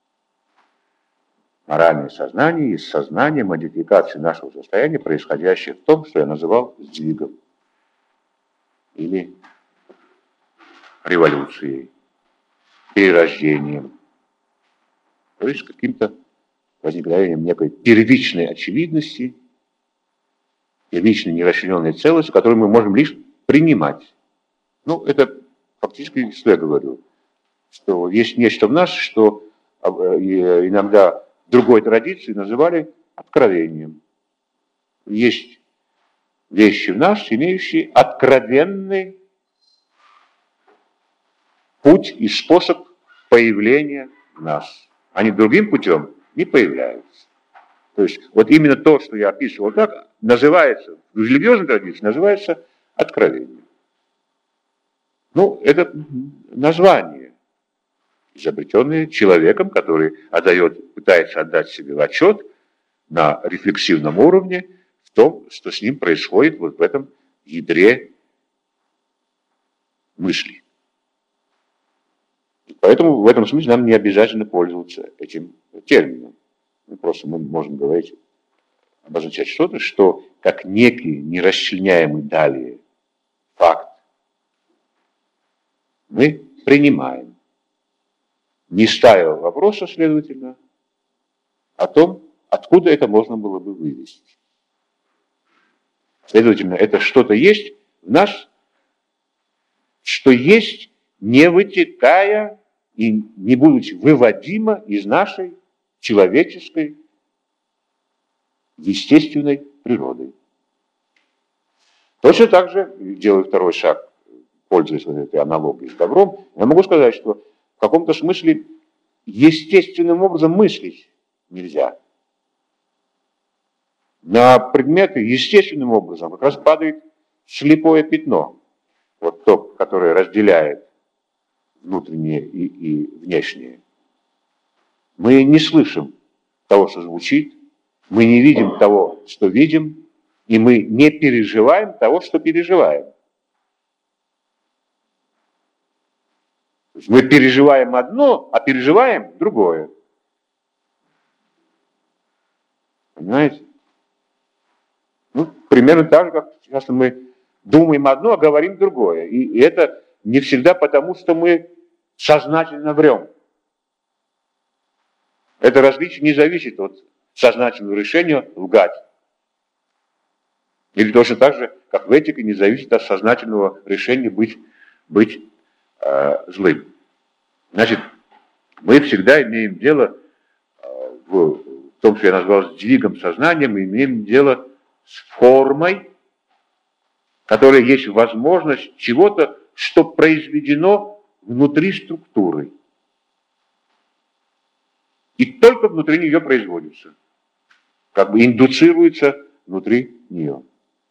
Моральное сознание есть сознание модификации нашего состояния, происходящее в том, что я называл сдвигом или революцией, перерождением, то есть каким-то возникновением некой первичной очевидности, первичной нерасчлененной целости, которую мы можем лишь принимать. Ну, это фактически, что я говорю, что есть нечто в нас, что иногда в другой традиции называли откровением. Есть вещи в нас, имеющие откровенный путь и способ появления в нас. Они другим путем не появляются. То есть вот именно то, что я описывал так, называется, в религиозной традиции называется откровением. Ну, это название, изобретенное человеком, который пытается отдать себе отчет на рефлексивном уровне в том, что с ним происходит вот в этом ядре мысли. И поэтому в этом смысле нам не обязательно пользоваться этим термином. Мы можем говорить, обозначать что-то, что как некий нерасчленяемый далее факт мы принимаем, не ставя вопроса, следовательно, о том, откуда это можно было бы вывести. Следовательно, это что-то есть в нас, что есть, не вытекая и не будучи выводимо из нашей человеческой естественной природы. Точно так же, делаю второй шаг, пользуясь вот этой аналогией с добром, я могу сказать, что в каком-то смысле естественным образом мыслить нельзя. На предметы естественным образом как раз падает слепое пятно, вот то, которое разделяет внутреннее и внешнее. Мы не слышим того, что звучит, мы не видим того, что видим, и мы не переживаем того, что переживаем. То есть мы переживаем одно, а переживаем другое. Понимаете? Ну, примерно так же, как часто мы думаем одно, а говорим другое. И это не всегда потому, что мы сознательно врем. Это различие не зависит от сознательного решения лгать. Или точно так же, как в этике не зависит от сознательного решения быть злым. Значит, мы всегда имеем дело, в том, что я назвал сдвигом сознания, мы имеем дело с формой, которая есть возможность чего-то, что произведено внутри структуры. И только внутри нее производится. Как бы индуцируется внутри нее.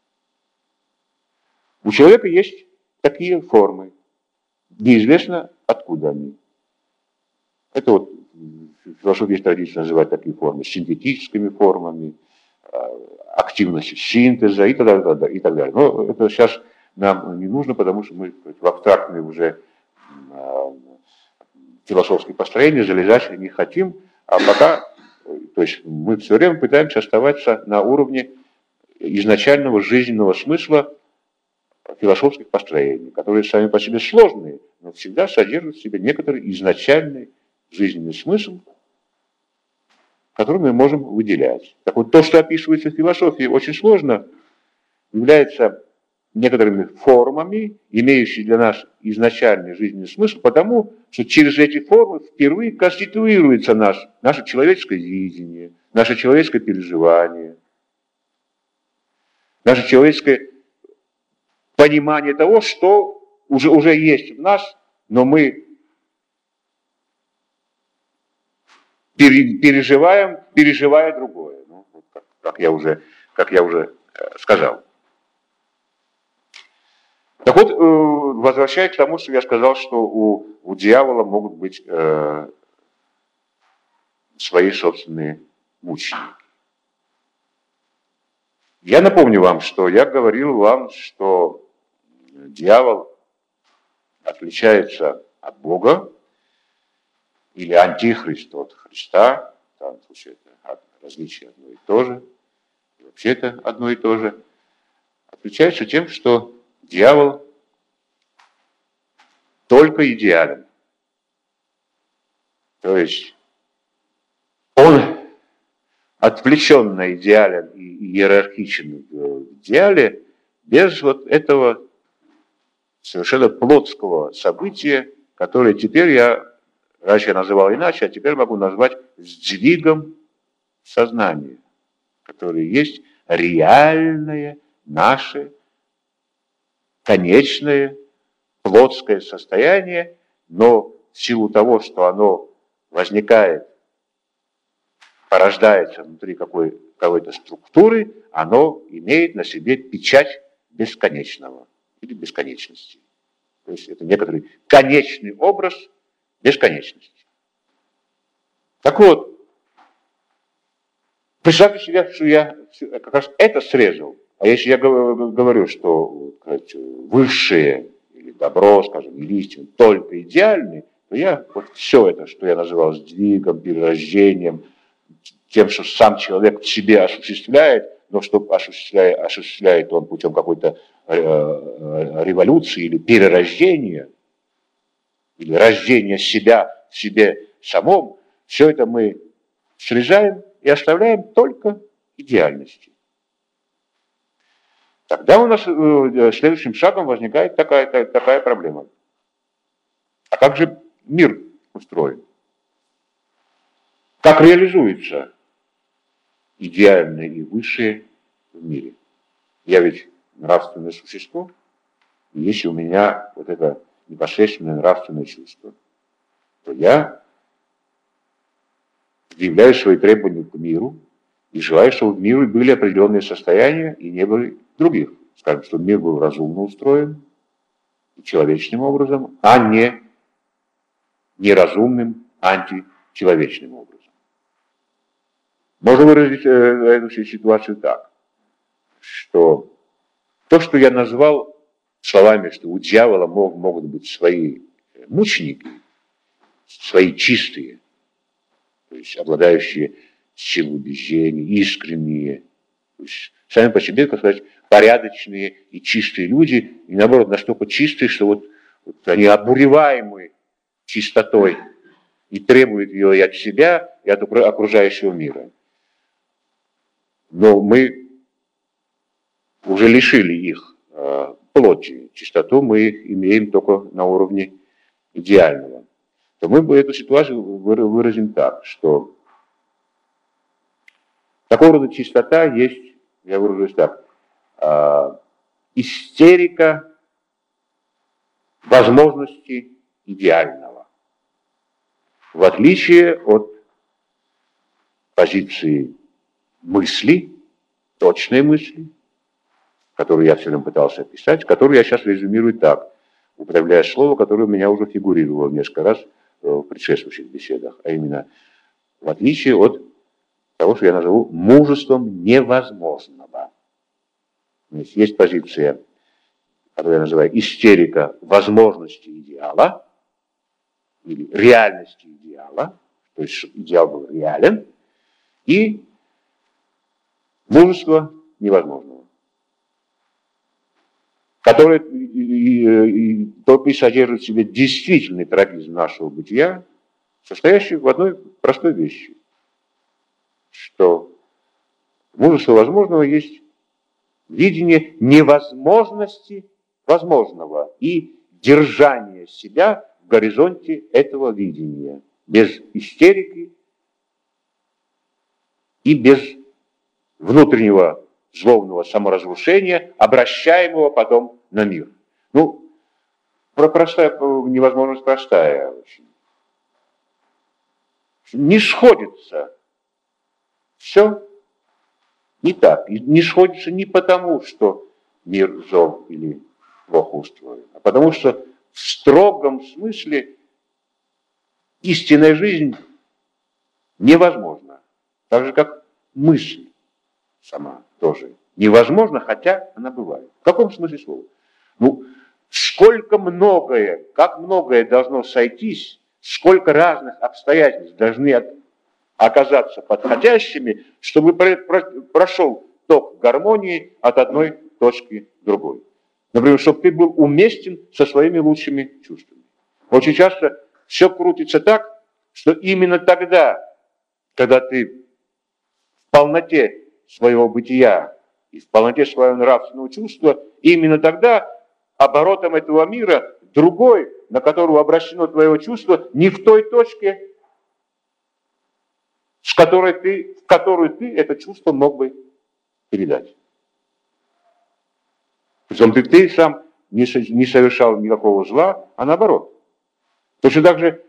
У человека есть такие формы. Неизвестно, откуда они. Это вот в философии есть традиция называть такие формы синтетическими формами, активностью синтеза и так далее. Но это сейчас нам не нужно, потому что мы в абстрактные уже философские построения залезать не хотим, а пока, то есть мы все время пытаемся оставаться на уровне изначального жизненного смысла философских построений, которые сами по себе сложные, но всегда содержат в себе некоторый изначальный жизненный смысл, который мы можем выделять. Так вот, то, что описывается в философии, очень сложно, является некоторыми формами, имеющими для нас изначальный жизненный смысл, потому что через эти формы впервые конституируется наше человеческое видение, наше человеческое переживание, наше человеческое понимание того, что уже есть в нас, но мы переживая другое, ну, как я уже сказал. Так вот, возвращаясь к тому, что я сказал, что у дьявола могут быть свои собственные мученики. Я напомню вам, что я говорил вам, что дьявол отличается от Бога, или антихрист от Христа, в данном случае это различие одно и то же, и вообще это одно и то же, отличается тем, что дьявол только идеален. То есть он отвлеченно идеален и иерархичен в идеале, без вот этого совершенно плотского события, которое теперь раньше я называл иначе, а теперь могу назвать сдвигом сознания, который есть реальное наше конечное плотское состояние, но в силу того, что оно возникает, порождается внутри какой-то структуры, оно имеет на себе печать бесконечного или бесконечности. То есть это некоторый конечный образ бесконечности. Так вот, представьте себе, что я как раз это срезал. А если я говорю, что высшее или добро, скажем, или истина только идеальны, то я вот все это, что я называл сдвигом, перерождением, тем, что сам человек в себе осуществляет, но что осуществляет он путем какой-то революции или перерождения, или рождения себя в себе самом, все это мы срезаем и оставляем только идеальности. Тогда у нас следующим шагом возникает такая проблема. А как же мир устроен? Как реализуется идеальное и высшее в мире? Я ведь нравственное существо, и если у меня вот это непосредственное нравственное чувство, то я предъявляю свои требования к миру и желаю, чтобы в мире были определенные состояния и не было других. Скажем, чтобы мир был разумно устроен, человечным образом, а не неразумным, античеловечным образом. Можно выразить эту ситуацию так, что то, что я назвал словами, что у дьявола могут быть свои мученики, свои чистые, то есть обладающие силой убеждений, искренние, то есть сами по себе, как сказать, порядочные и чистые люди, и наоборот настолько чистые, что вот они обуреваемы чистотой и требуют ее и от себя, и от окружающего мира. Но мы уже лишили их плоти. Чистоту мы имеем только на уровне идеального. То мы бы эту ситуацию выразим так, что такого рода чистота есть, я выражусь так, истерика возможности идеального. В отличие от позиции мысли, точной мысли, которую я все время пытался описать, которую я сейчас резюмирую так, употребляя слово, которое у меня уже фигурировало несколько раз в предшествующих беседах, а именно в отличие от того, что я назову мужеством невозможного. То есть позиция, которую я называю истерика возможности идеала, или реальности идеала, то есть чтобы идеал был реален, и мужество невозможного, которое только и содержит в себе действительный трагизм нашего бытия, состоящий в одной простой вещи, что мужество возможного есть видение невозможности возможного и держания себя в горизонте этого видения, без истерики и без внутреннего злобного саморазрушения, обращаемого потом на мир. Ну, простая невозможность простая очень. Не сходится. Все не так. И не сходится не потому, что мир зол или плохо устроен, а потому что в строгом смысле истинная жизнь невозможна. Так же, как мысль сама тоже невозможна, хотя она бывает. В каком смысле слова? Ну, сколько многое, как многое должно сойтись, сколько разных обстоятельств должны оказаться подходящими, чтобы прошел ток гармонии от одной точки к другой. Например, чтобы ты был уместен со своими лучшими чувствами. Очень часто все крутится так, что именно тогда, когда ты в полноте своего бытия и в полноте своего нравственного чувства, именно тогда оборотом этого мира другой, на которого обращено твое чувство, не в той точке, в которую ты это чувство мог бы передать. Причем ты сам не совершал никакого зла, а наоборот. Точно так же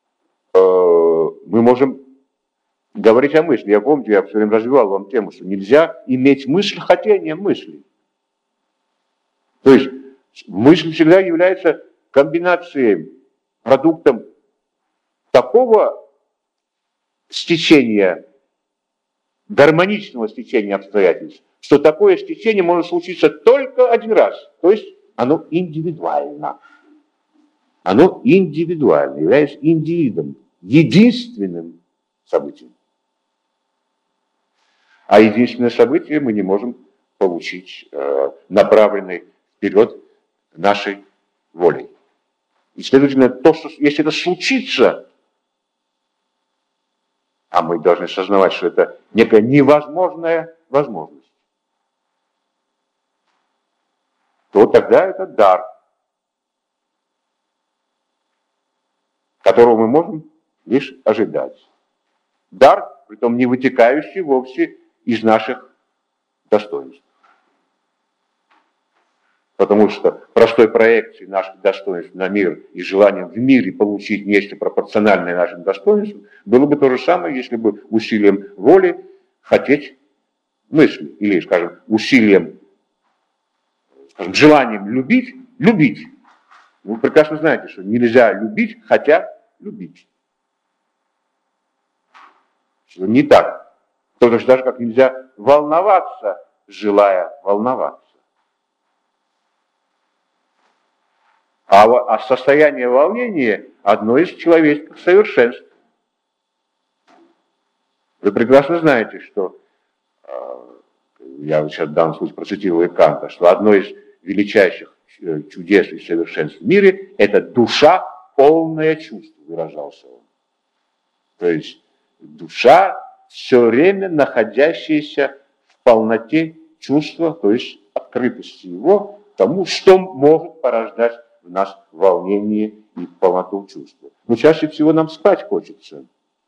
мы можем говорить о мысли. Я помню, я все время развивал вам тему, что нельзя иметь мысль хотением мысли. То есть мысль всегда является комбинацией, продуктом такого стечения, гармоничного стечения обстоятельств, что такое стечение может случиться только один раз. То есть оно индивидуально. Оно индивидуально, является индивидом, единственным событием. А единственное событие мы не можем получить направленной вперед нашей волей. И, следовательно, то, что, если это случится, а мы должны сознавать, что это некая невозможная возможность, то тогда это дар, которого мы можем лишь ожидать. Дар, притом не вытекающий вовсе из наших достоинств. Потому что простой проекцией наших достоинств на мир и желанием в мире получить нечто пропорциональное нашим достоинствам было бы то же самое, если бы усилием воли хотеть мысли, или, скажем, усилием, желанием любить. Вы прекрасно знаете, что нельзя любить, хотя любить. Что не так. Точно даже как нельзя волноваться, желая волноваться. А состояние волнения – одно из человеческих совершенств. Вы прекрасно знаете, что, я сейчас в данном случае процитирую Канта, что одно из величайших чудес и совершенств в мире – это душа, полное чувство, выражался он. То есть душа, все время находящаяся в полноте чувства, то есть открытости его тому, что может порождать в нас волнение и полноту чувства. Но чаще всего нам спать хочется.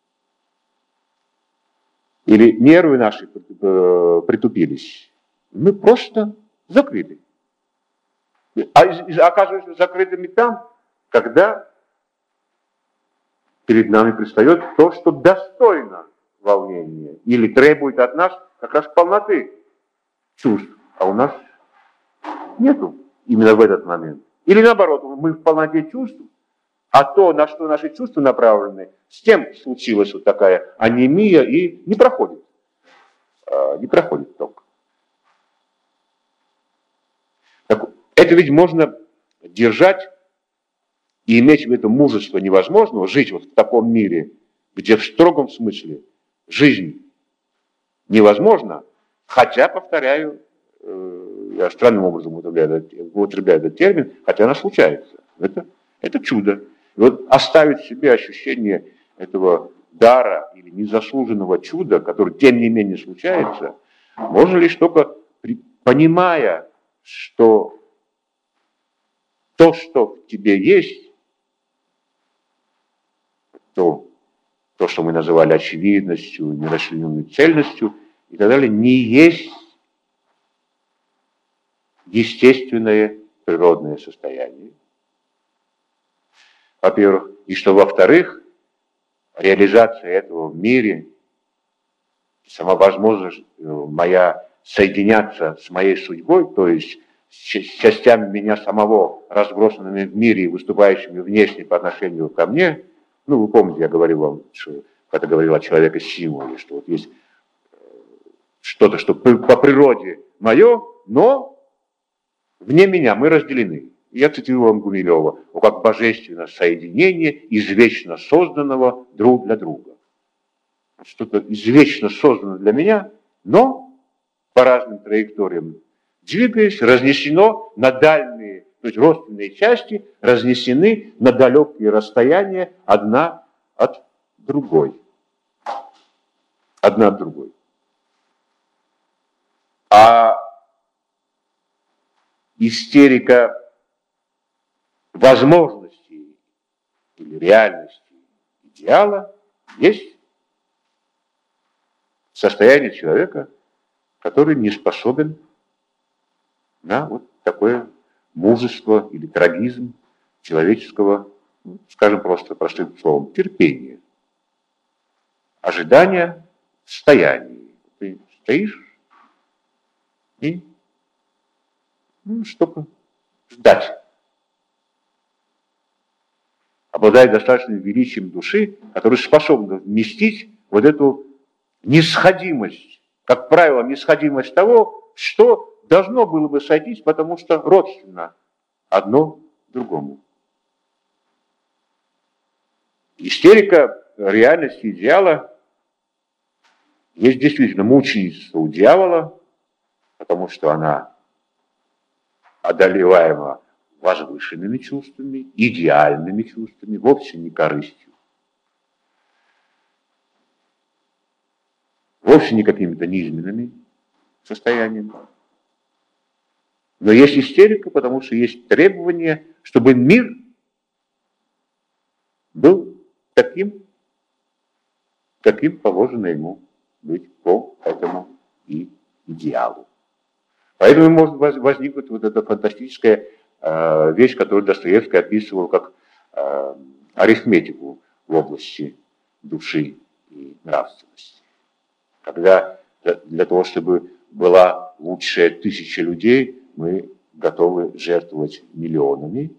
Или нервы наши притупились. Мы просто закрыты. А оказывается закрытыми там, когда перед нами предстает то, что достойно волнения. Или требует от нас как раз полноты чувств. А у нас нету именно в этот момент. Или наоборот, мы в полноте чувств, а то, на что наши чувства направлены, с тем случилась вот такая анемия и не проходит. Не проходит ток. Так, это ведь можно держать и иметь в этом мужество невозможного, жить вот в таком мире, где в строгом смысле жизнь невозможна, хотя, повторяю, я странным образом употребляю этот термин, хотя она случается. Это чудо. И вот оставить себе ощущение этого дара или незаслуженного чуда, который тем не менее случается, можно лишь только понимая, что то, что в тебе есть, то, что мы называли очевидностью, нерасчлененной цельностью и так далее, не есть естественное природное состояние. Во-первых, и что, во-вторых, реализация этого в мире, сама возможность моя соединяться с моей судьбой, то есть с частями меня самого, разбросанными в мире и выступающими внешне по отношению ко мне. Ну, вы помните, я говорил вам, что когда говорил о человеке-символе, что вот есть что-то, что по природе мое, но вне меня мы разделены. Я цитирую вам Гумилева, как божественное соединение извечно созданного друг для друга. Что-то извечно создано для меня, но по разным траекториям двигаясь, разнесено на дальние, то есть родственные части, разнесены на далекие расстояния одна от другой. Одна от другой. А истерика возможностей или реальности идеала есть состояние человека, который не способен на вот такое мужество или трагизм человеческого, скажем просто простым словом, терпения, ожидания состояния. Ты стоишь и чтобы ждать. Обладает достаточным величием души, который способен вместить вот эту нисходимость, как правило, нисходимость того, что должно было бы сойтись, потому что родственно одно другому. Истерика реальности идеала есть действительно мученичество у дьявола, потому что она одолеваема возвышенными чувствами, идеальными чувствами, вовсе не корыстью, вовсе не какими-то низменными состояниями. Но есть истерика, потому что есть требование, чтобы мир был таким, каким положено ему быть по этому и идеалу. Поэтому может возникнуть вот эта фантастическая вещь, которую Достоевский описывал как арифметику в области души и нравственности. Когда для того, чтобы была лучшая 1000 людей, мы готовы жертвовать миллионами.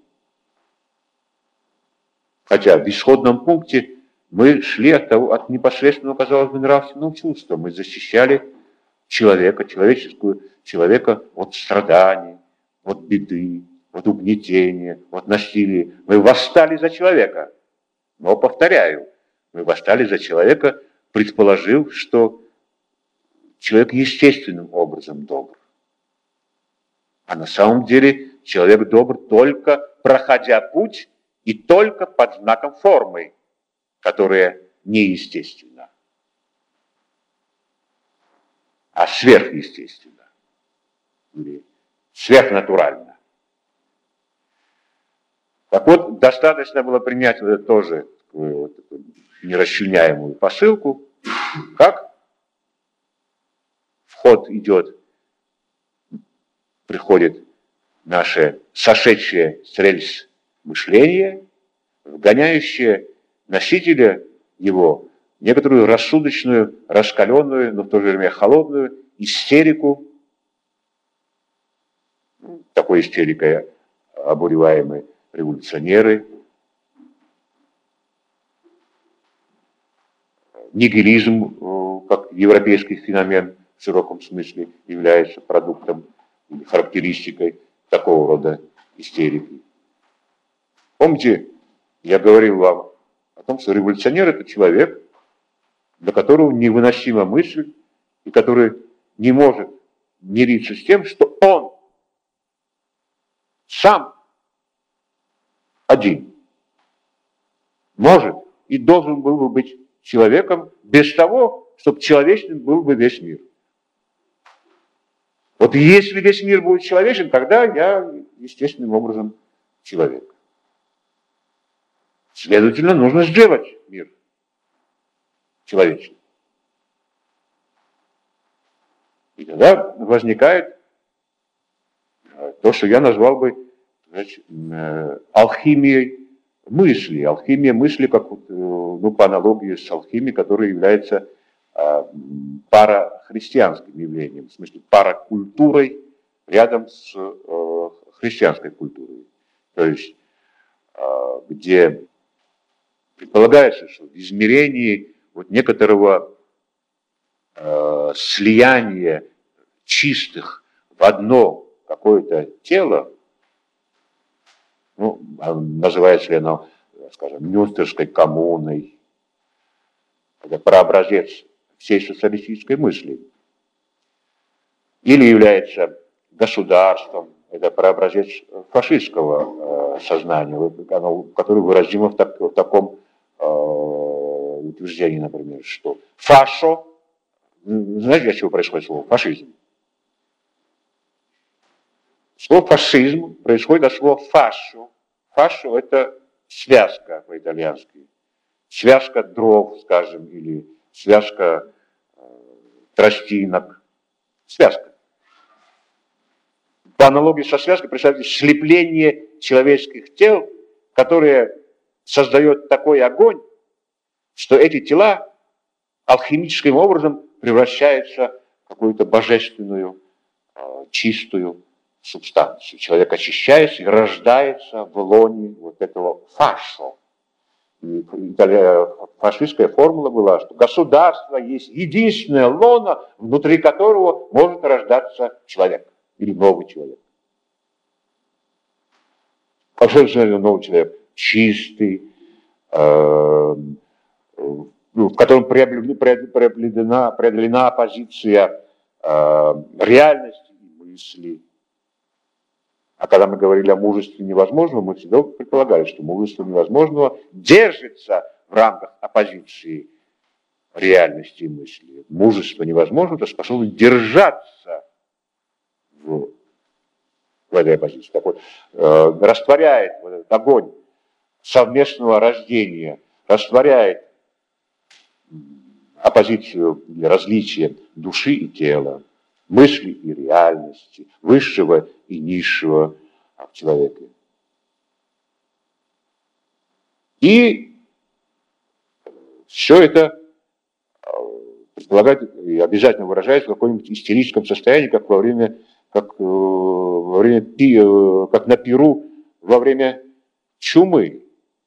Хотя в исходном пункте мы шли от непосредственного, казалось бы, нравственного чувства. Мы защищали человека, человека от страданий, от беды, от угнетения, от насилия. Мы восстали за человека. Но, повторяю, мы восстали за человека, предположив, что человек естественным образом добр. А на самом деле человек добр только проходя путь и только под знаком формы, которая неестественна, а сверхъестественна или сверхнатуральна. Так вот, достаточно было принять вот это тоже вот эту нерасчленяемую посылку, как в ход приходит наше сошедшее с рельс мышление, вгоняющее носителя его некоторую рассудочную, раскаленную, но в то же время холодную истерику. Такой истерикой обуреваемы революционеры. Нигилизм, как европейский феномен в широком смысле, является продуктом или характеристикой такого рода истерики. Помните, я говорил вам о том, что революционер – это человек, для которого невыносима мысль, и который не может мириться с тем, что он сам один может и должен был бы быть человеком без того, чтобы человечным был бы весь мир. Вот если весь мир будет человечен, тогда я естественным образом человек. Следовательно, нужно сделать мир человечным. И тогда возникает то, что я назвал бы, значит, алхимией мысли. Алхимия мысли, как по аналогии с алхимией, которая является парахристианским явлением, в смысле паракультурой рядом с христианской культурой. То есть, где предполагается, что в измерении вот некоторого слияния чистых в одно какое-то тело, ну, называется ли оно, скажем, Мюнстерской коммуной, это прообразец всей социалистической мысли, или является государством, это прообразец фашистского сознания, которое выразимо в таком утверждении, например, что фашо, знаете, от чего происходит слово фашизм? Слово фашизм происходит от слова фашо. Фашо – это связка по-итальянски. Связка дров, скажем, или связка тростинок. Связка. По аналогии со связкой представляете слепление человеческих тел, которое создает такой огонь, что эти тела алхимическим образом превращаются в какую-то божественную, чистую субстанцию. Человек очищается и рождается в лоне вот этого фашо. Фашистская формула была, что государство есть единственное лоно, внутри которого может рождаться человек или новый человек. А что значит новый человек? Чистый, в котором преодолена оппозиция реальности и мысли. А когда мы говорили о мужестве невозможного, мы всегда предполагали, что мужество невозможного держится в рамках оппозиции реальности и мысли. Мужество невозможного, это способность держаться в этой оппозиции. Так вот, растворяет вот этот огонь совместного рождения, растворяет оппозицию или различие души и тела, мысли и реальности, высшего и низшего в человеке. И все это предполагает и обязательно выражается в каком-нибудь истерическом состоянии, как на Перу во время чумы,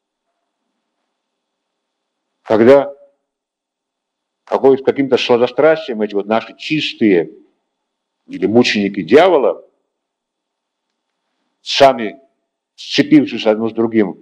когда каким-то сладострастием эти вот наши чистые или мученики дьявола, сами сцепившись одно с другим,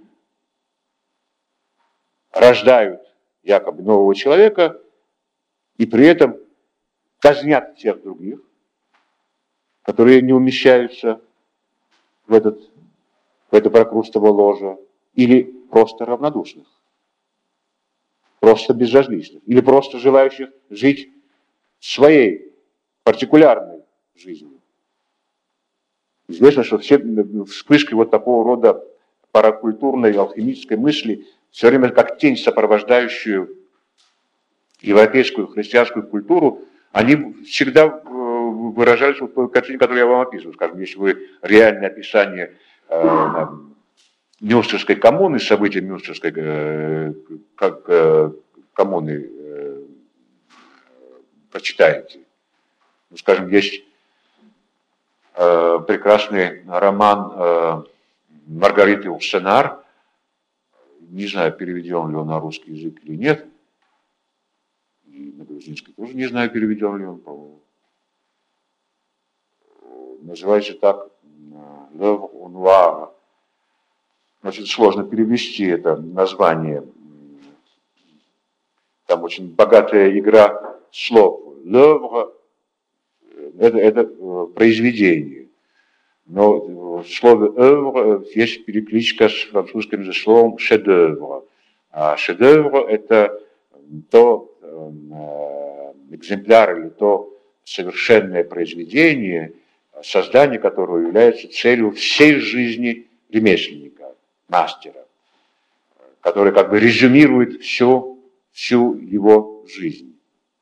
рождают якобы нового человека и при этом казнят всех других, которые не умещаются в это прокрустово ложе, или просто равнодушных, просто безразличных, или просто желающих жить своей партикулярной жизнью. Известно, что все вспышки вот такого рода паракультурной, алхимической мысли все время как тень, сопровождающую европейскую христианскую культуру, они всегда выражались в той картине, которую я вам описываю. Скажем, если вы реальное описание Мюнстерской коммуны, события Мюнстерской коммуны прочитаете. Ну, скажем, есть прекрасный роман Маргариты Урсенар. Не знаю, переведен ли он на русский язык или нет. И на грузинский тоже не знаю, переведен ли он, по-моему. Называется так «L'œuvre au noir». Значит, сложно перевести это название. Там очень богатая игра слов. L'œuvre – это произведение. Но в слове «œuvre» есть перекличка с французским словом «chef-d'œuvre». А «chef-d'œuvre» – это то экземпляр или то совершенное произведение, создание которого является целью всей жизни ремесленника, мастера, который как бы резюмирует всю его жизнь.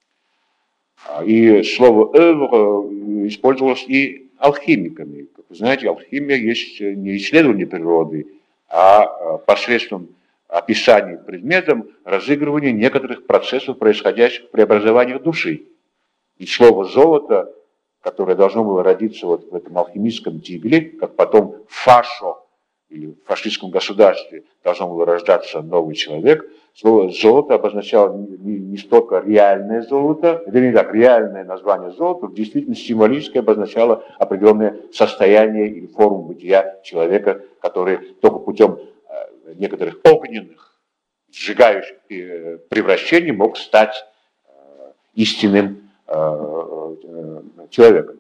И слово «œuvre» использовалось и алхимиками. Как вы знаете, алхимия есть не исследование природы, а посредством описания предметом разыгрывания некоторых процессов, происходящих в преобразованиях души. И слово «золото», которое должно было родиться вот в этом алхимическом тигле, как потом фашо, или в фашистском государстве должно было рождаться новый человек, слово «золото» обозначало не столько реальное золото, вернее так, реальное название золота, действительно символически обозначало определенное состояние или форму бытия человека, который только путем некоторых огненных, сжигающих превращений мог стать истинным человеком.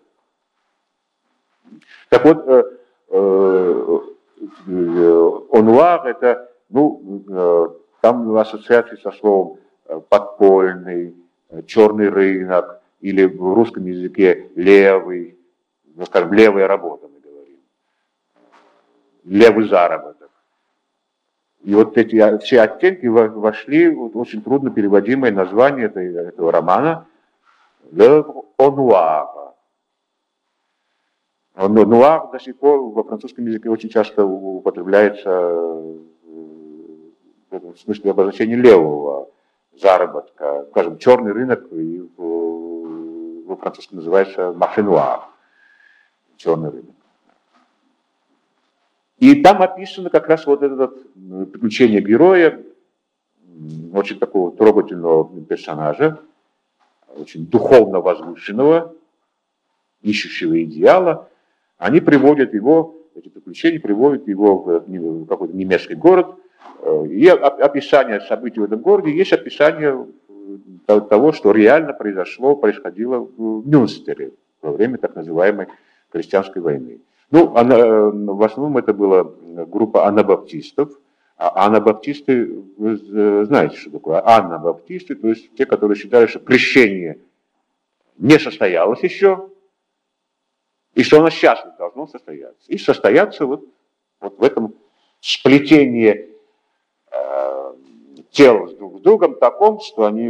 Так вот, онуар это, там ассоциации со словом подпольный, черный рынок, или в русском языке левый, скажем, левая работа, мы говорим, левый заработок. И вот эти все оттенки вошли в очень трудно переводимое название этого романа «L'œuvre au noir». Нуар до сих пор во французском языке очень часто употребляется в смысле обозначения левого заработка. Скажем, черный рынок во французском называется «marché noir», черный рынок. И там описано как раз вот это приключение героя, очень такого трогательного персонажа, очень духовно возвышенного, ищущего идеала. Они приводят его, эти приключения приводят его в какой-то немецкий город, и описание событий в этом городе есть описание того, что реально происходило в Мюнстере во время так называемой крестьянской войны. В основном это была группа анабаптистов. А анабаптисты, вы знаете, что такое анабаптисты, то есть те, которые считали, что крещение не состоялось еще, и что оно сейчас должно состояться. И состояться вот в этом сплетении тел друг с другом таком, что они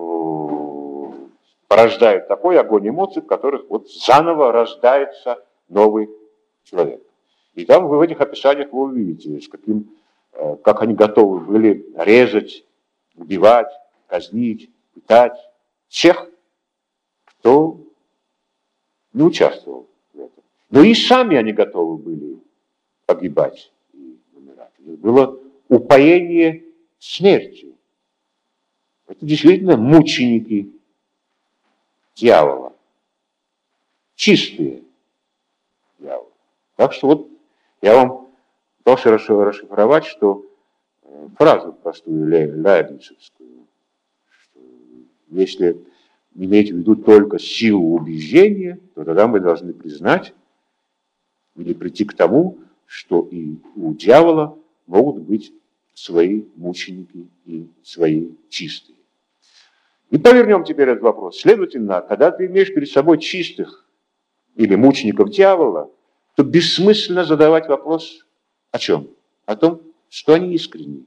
порождают такой огонь эмоций, в которых вот заново рождается новый человек. И там вы в этих описаниях вы увидите, как они готовы были резать, убивать, казнить, пытать всех, кто не участвовал в этом. Но и сами они готовы были погибать и умирать. Это было упоение смертью. Это действительно мученики дьявола. Чистые дьяволы. Так что вот я вам должен расшифровать, что фразу простую лейбницевскую, что если иметь в виду только силу убеждения, то тогда мы должны признать или прийти к тому, что и у дьявола могут быть свои мученики и свои чистые. И повернем теперь этот вопрос. Следовательно, когда ты имеешь перед собой чистых или мучеников дьявола, то бессмысленно задавать вопрос о чем? О том, что они искренни.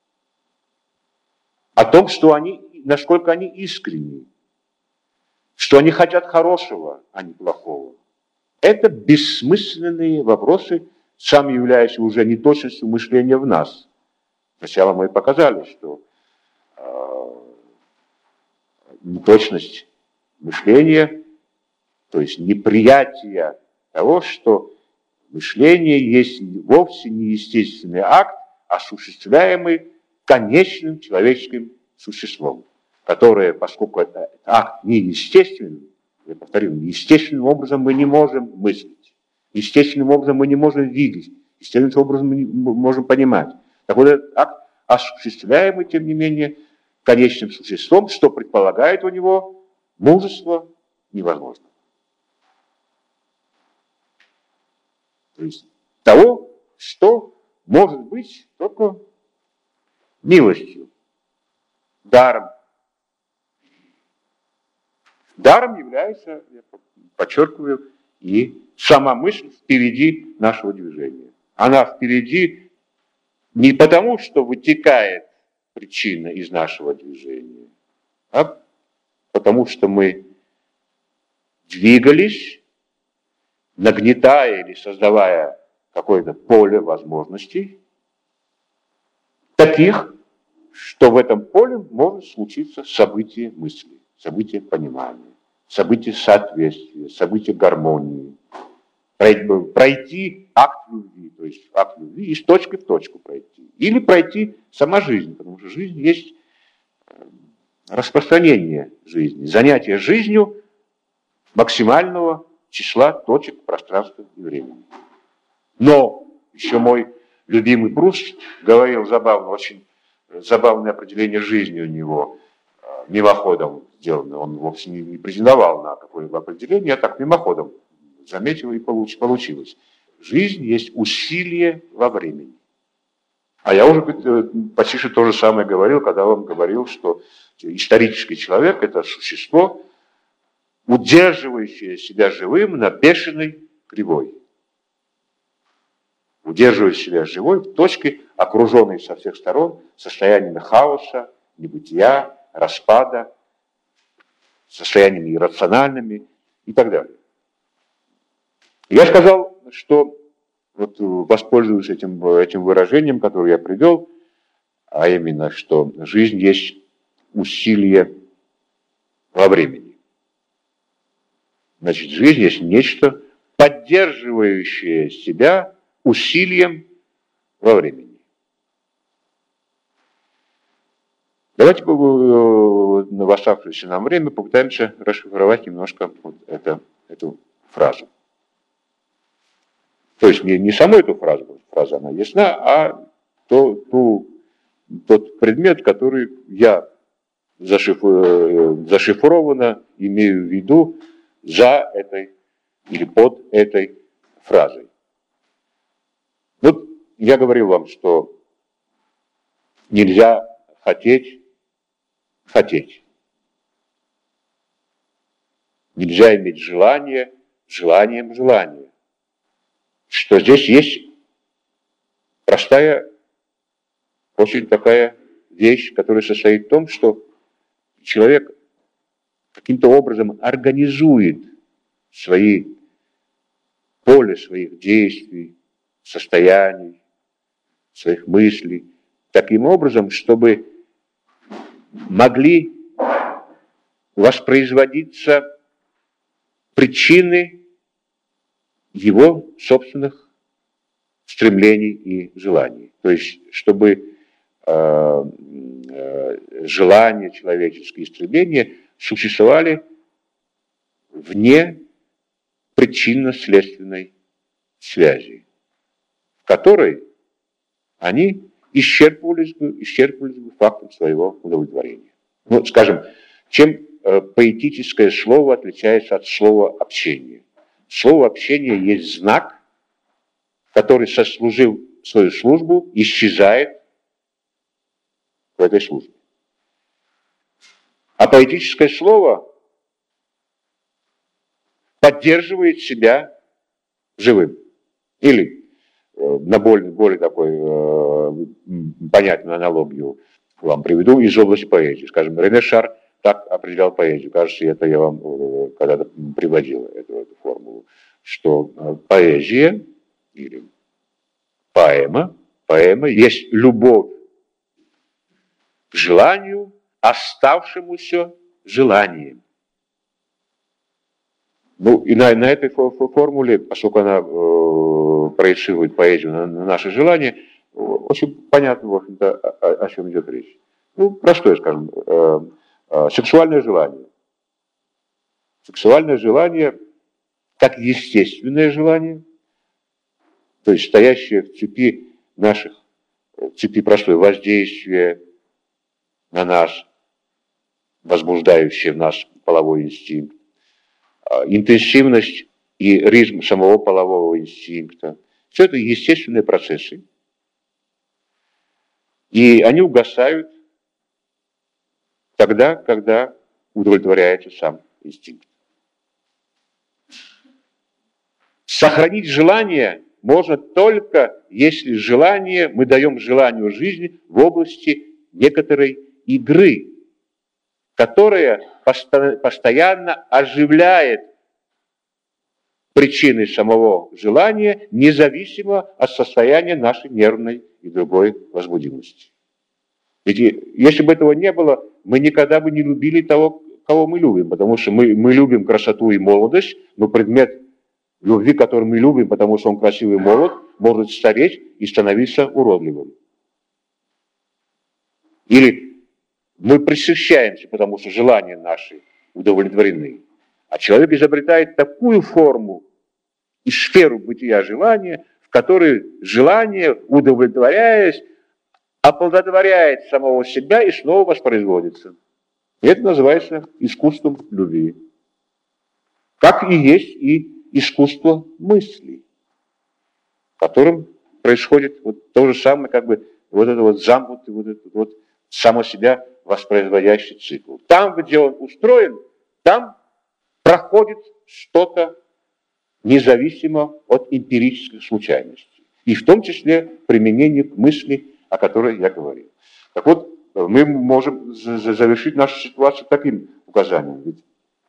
О том, насколько они искренни. Что они хотят хорошего, а не плохого. Это бессмысленные вопросы, сами являются уже неточностью мышления в нас. Сначала мы показали, что неточность мышления, то есть неприятие того, что мышление есть вовсе не естественный акт, осуществляемый конечным человеческим существом, которое, поскольку это акт неестественный, я повторю, естественным образом мы не можем мыслить, естественным образом мы не можем видеть, естественным образом мы не можем понимать. Так вот, этот акт осуществляемый, тем не менее, конечным существом, что предполагает у него мужество невозможно. То есть того, что может быть только милостью, даром. Даром является, я подчеркиваю, И сама мысль впереди нашего движения. Она впереди не потому, что вытекает причина из нашего движения, а потому что мы двигались, нагнетая или создавая какое-то поле возможностей, таких, что в этом поле может случиться событие мысли, событие понимания, событие соответствия, событие гармонии. Пройти акт любви, то есть акт любви из точки в точку пройти. Или пройти сама жизнь, потому что жизнь есть распространение жизни, занятие жизнью максимального числа точек пространства и времени. Но еще мой любимый Пруст говорил забавно, очень забавное определение жизни у него, мимоходом сделано. Он вовсе не претендовал на какое-либо определение, а так мимоходом заметил и получилось. Жизнь есть усилие во времени. А я уже почти что то же самое говорил, когда вам говорил, что исторический человек – это существо, удерживающее себя живым на бешеной кривой. Удерживая себя живой в точке, окруженной со всех сторон состояниями хаоса, небытия, распада, состояниями иррациональными и так далее. Я сказал, что, вот, воспользуюсь этим выражением, которое я привел, а именно, что жизнь есть усилие во времени. Значит, жизнь есть нечто, поддерживающее себя усилием во времени. Давайте в оставшееся нам время попытаемся расшифровать немножко вот эту фразу. То есть не саму эту фразу, фраза она ясна, а тот предмет, который я зашифрованно имею в виду за этой или под этой фразой. Вот я говорил вам, что нельзя хотеть. Нельзя иметь желание желанием желания. Что здесь есть простая, очень такая вещь, которая состоит в том, что человек каким-то образом организует поле своих действий, состояний, своих мыслей, таким образом, чтобы могли воспроизводиться причины его собственных стремлений и желаний. То есть, чтобы желания человеческие, стремления существовали вне причинно-следственной связи, в которой они исчерпывались бы фактом своего удовлетворения. Ну, скажем, чем поэтическое слово отличается от слова «общение»? Слово «общение» есть знак, который, сослужив свою службу, исчезает в этой службе. А поэтическое слово поддерживает себя живым. Или на более такой понятную аналогию вам приведу из области поэзии. Скажем, Рене Шар так определял поэзию. Кажется, это я вам когда-то приводил эту формулу, что поэзия или поэма есть любовь к желанию, оставшемуся желанием. Ну, и на этой формуле, поскольку она проецирует поэзию на наши желания, очень понятно, в общем-то, о чем идет речь. Ну, простое, скажем, сексуальное желание. Сексуальное желание, как естественное желание, то есть стоящее в цепи простое воздействия на нас, возбуждающее в нас половой инстинкт, интенсивность и ритм самого полового инстинкта. Все это естественные процессы. И они угасают тогда, когда удовлетворяется сам инстинкт. Сохранить желание можно только, если желание, мы даем желанию жизни в области некоторой игры, которая постоянно оживляет причины самого желания, независимо от состояния нашей нервной и другой возбудимости. Ведь если бы этого не было, мы никогда бы не любили того, кого мы любим, потому что мы любим красоту и молодость, но предмет любви, который мы любим, потому что он красивый и молод, может стареть и становиться уродливым. Или мы пресыщаемся, потому что желания наши удовлетворены. А человек изобретает такую форму и сферу бытия желания, в которой желание, удовлетворяясь, оплодотворяет самого себя и снова воспроизводится. И это называется искусством любви. Как и есть и искусство мысли, в котором происходит вот то же самое, как бы вот это вот замкнутый, вот этот вот само себя воспроизводящий цикл. Там, где он устроен, там проходит что-то независимо от эмпирических случайностей. И в том числе применение к мысли, о которой я говорил. Так вот, мы можем завершить нашу ситуацию таким указанием. Ведь,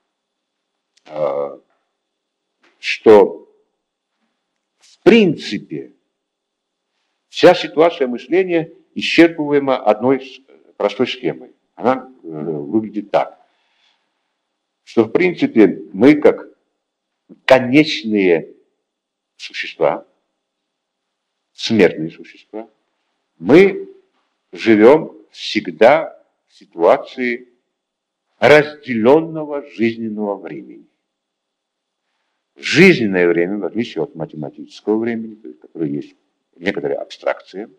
что в принципе вся ситуация мышления исчерпываема одной простой схемой. Она выглядит так, что в принципе мы как конечные существа, смертные существа, мы живем всегда в ситуации разделенного жизненного времени. Жизненное время, в отличие от математического времени, то есть, которое есть некоторая абстракция,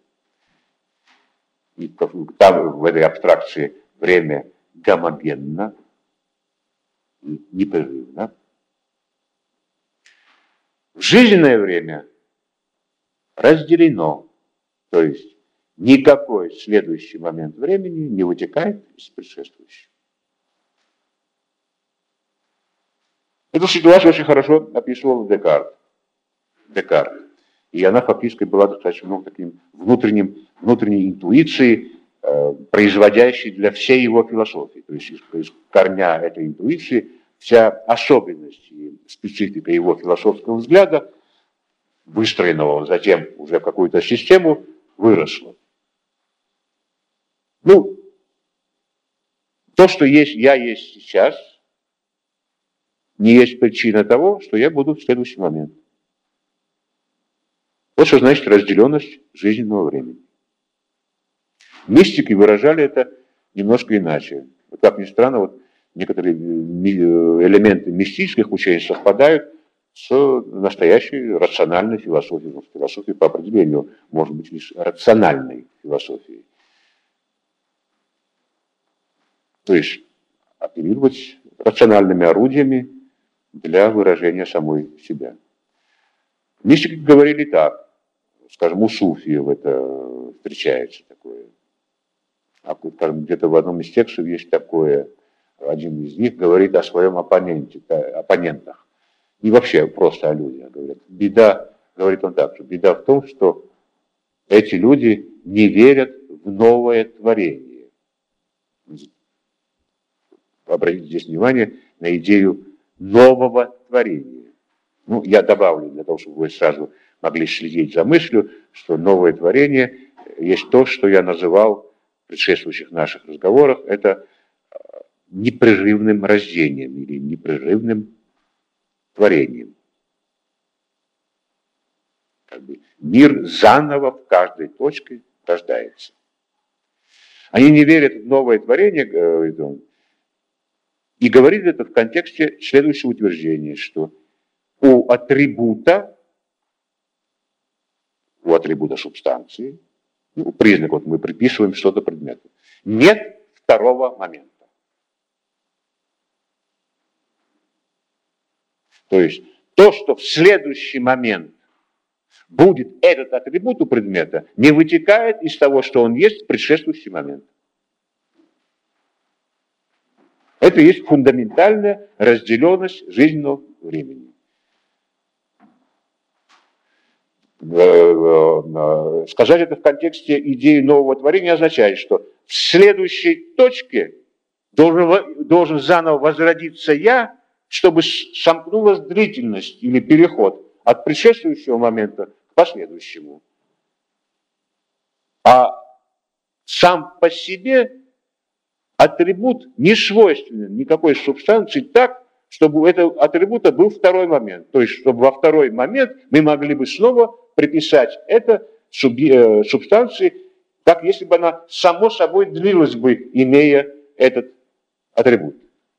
и там в этой абстракции время гомогенно, непрерывно. Жизненное время разделено, то есть никакой следующий момент времени не вытекает из предшествующего. Эту ситуацию очень хорошо описывал Декарт. И она фактически была достаточно таким внутренней интуицией, производящей для всей его философии. То есть из корня этой интуиции вся особенность и специфика его философского взгляда, выстроенного затем уже в какую-то систему, выросла. Ну, то, что есть я есть сейчас, не есть причина того, что я буду в следующий момент. Вот что значит разделенность жизненного времени. Мистики выражали это немножко иначе. Вот, как ни странно, вот некоторые элементы мистических учений совпадают с настоящей рациональной философией. Но философия по определению может быть лишь рациональной философией. То есть оперировать рациональными орудиями для выражения самой себя. Мистики говорили так, скажем, у суфиев это встречается такое. Где-то в одном из текстов есть такое, один из них говорит о своем оппонентах. И вообще просто о людях. Говорят, беда, говорит он так, что беда в том, что эти люди не верят в новое творение. Обратите здесь внимание на идею нового творения. Ну, я добавлю, для того, чтобы вы сразу могли следить за мыслью, что новое творение есть то, что я называл в предшествующих наших разговорах, это непрерывным рождением или непрерывным творением. Как бы мир заново в каждой точке рождается. Они не верят в новое творение, говорит он, и говорит это в контексте следующего утверждения, что у атрибута субстанции, ну, признак, вот мы приписываем что-то предмету, нет второго момента. То есть то, что в следующий момент будет этот атрибут у предмета, не вытекает из того, что он есть в предшествующий момент. Это есть фундаментальная разделенность жизненного времени. сказать это в контексте идеи нового творения означает, что в следующей точке должен заново возродиться я, чтобы сомкнулась длительность или переход от предшествующего момента к последующему. А сам по себе атрибут не свойственен никакой субстанции так, чтобы у этого атрибута был второй момент. То есть, чтобы во второй момент мы могли бы снова приписать это субстанции, как если бы она само собой длилась бы, имея этот атрибут.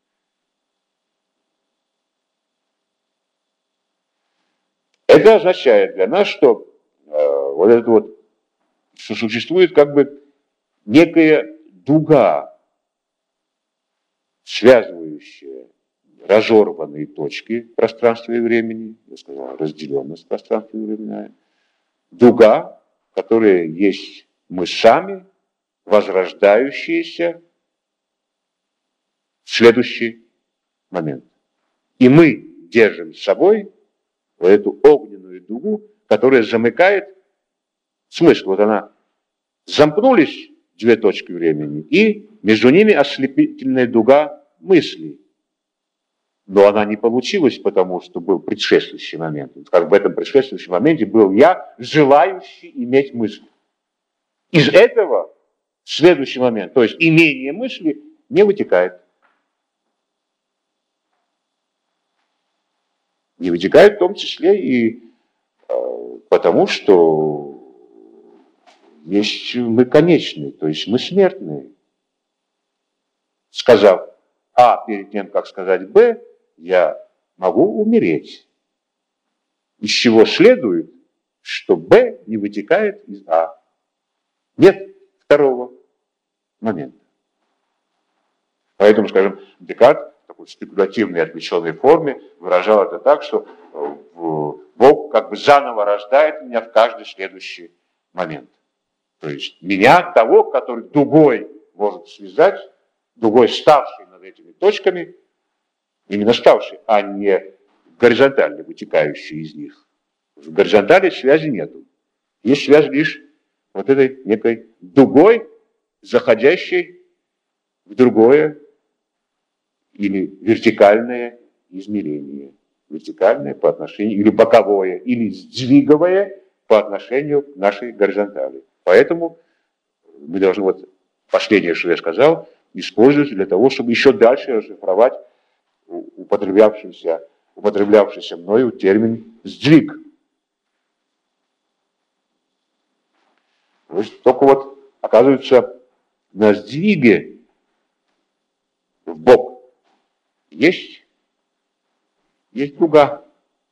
Это означает для нас, что вот это вот, что существует как бы некая дуга, связывающая разорванные точки пространства и времени, я сказал, разделенность пространства и времени, дуга, которая есть мы сами, возрождающиеся в следующий момент. И мы держим с собой вот эту огненную дугу, которая замыкает смысл. Вот она, замкнулись две точки времени, и между ними ослепительная дуга мыслей. Но она не получилась, потому что был предшествующий момент. Как в этом предшествующем моменте был я, желающий иметь мысль. Из этого следующий момент, то есть имение мысли, не вытекает. Не вытекает в том числе и потому, что есть мы конечные, то есть мы смертные. Сказав А перед тем, как сказать Б, я могу умереть. Из чего следует, что Б не вытекает из А. Нет второго момента. Поэтому, скажем, Декарт в такой спекулятивной отвлеченной форме выражал это так, что Бог как бы заново рождает меня в каждый следующий момент. То есть меня, того, который дугой может связать, дугой, ставший над этими точками, именно ставший, а не горизонтально вытекающий из них. В горизонтали связи нету. Есть связь лишь вот этой некой дугой, заходящей в другое или вертикальное измерение. Вертикальное по отношению, или боковое, или сдвиговое по отношению к нашей горизонтали. Поэтому мы должны, вот последнее, что я сказал, использовать для того, чтобы еще дальше расшифровать употреблявшийся мною термин «сдвиг». То есть только вот, оказывается, на сдвиге в бок есть дуга,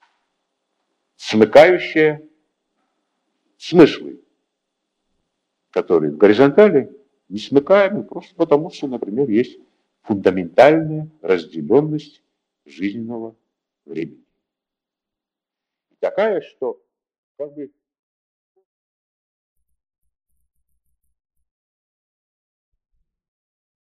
смыкающая смыслы, которые в горизонтали не смыкаемы просто потому, что, например, есть фундаментальная разделенность жизненного времени. И такая, что как бы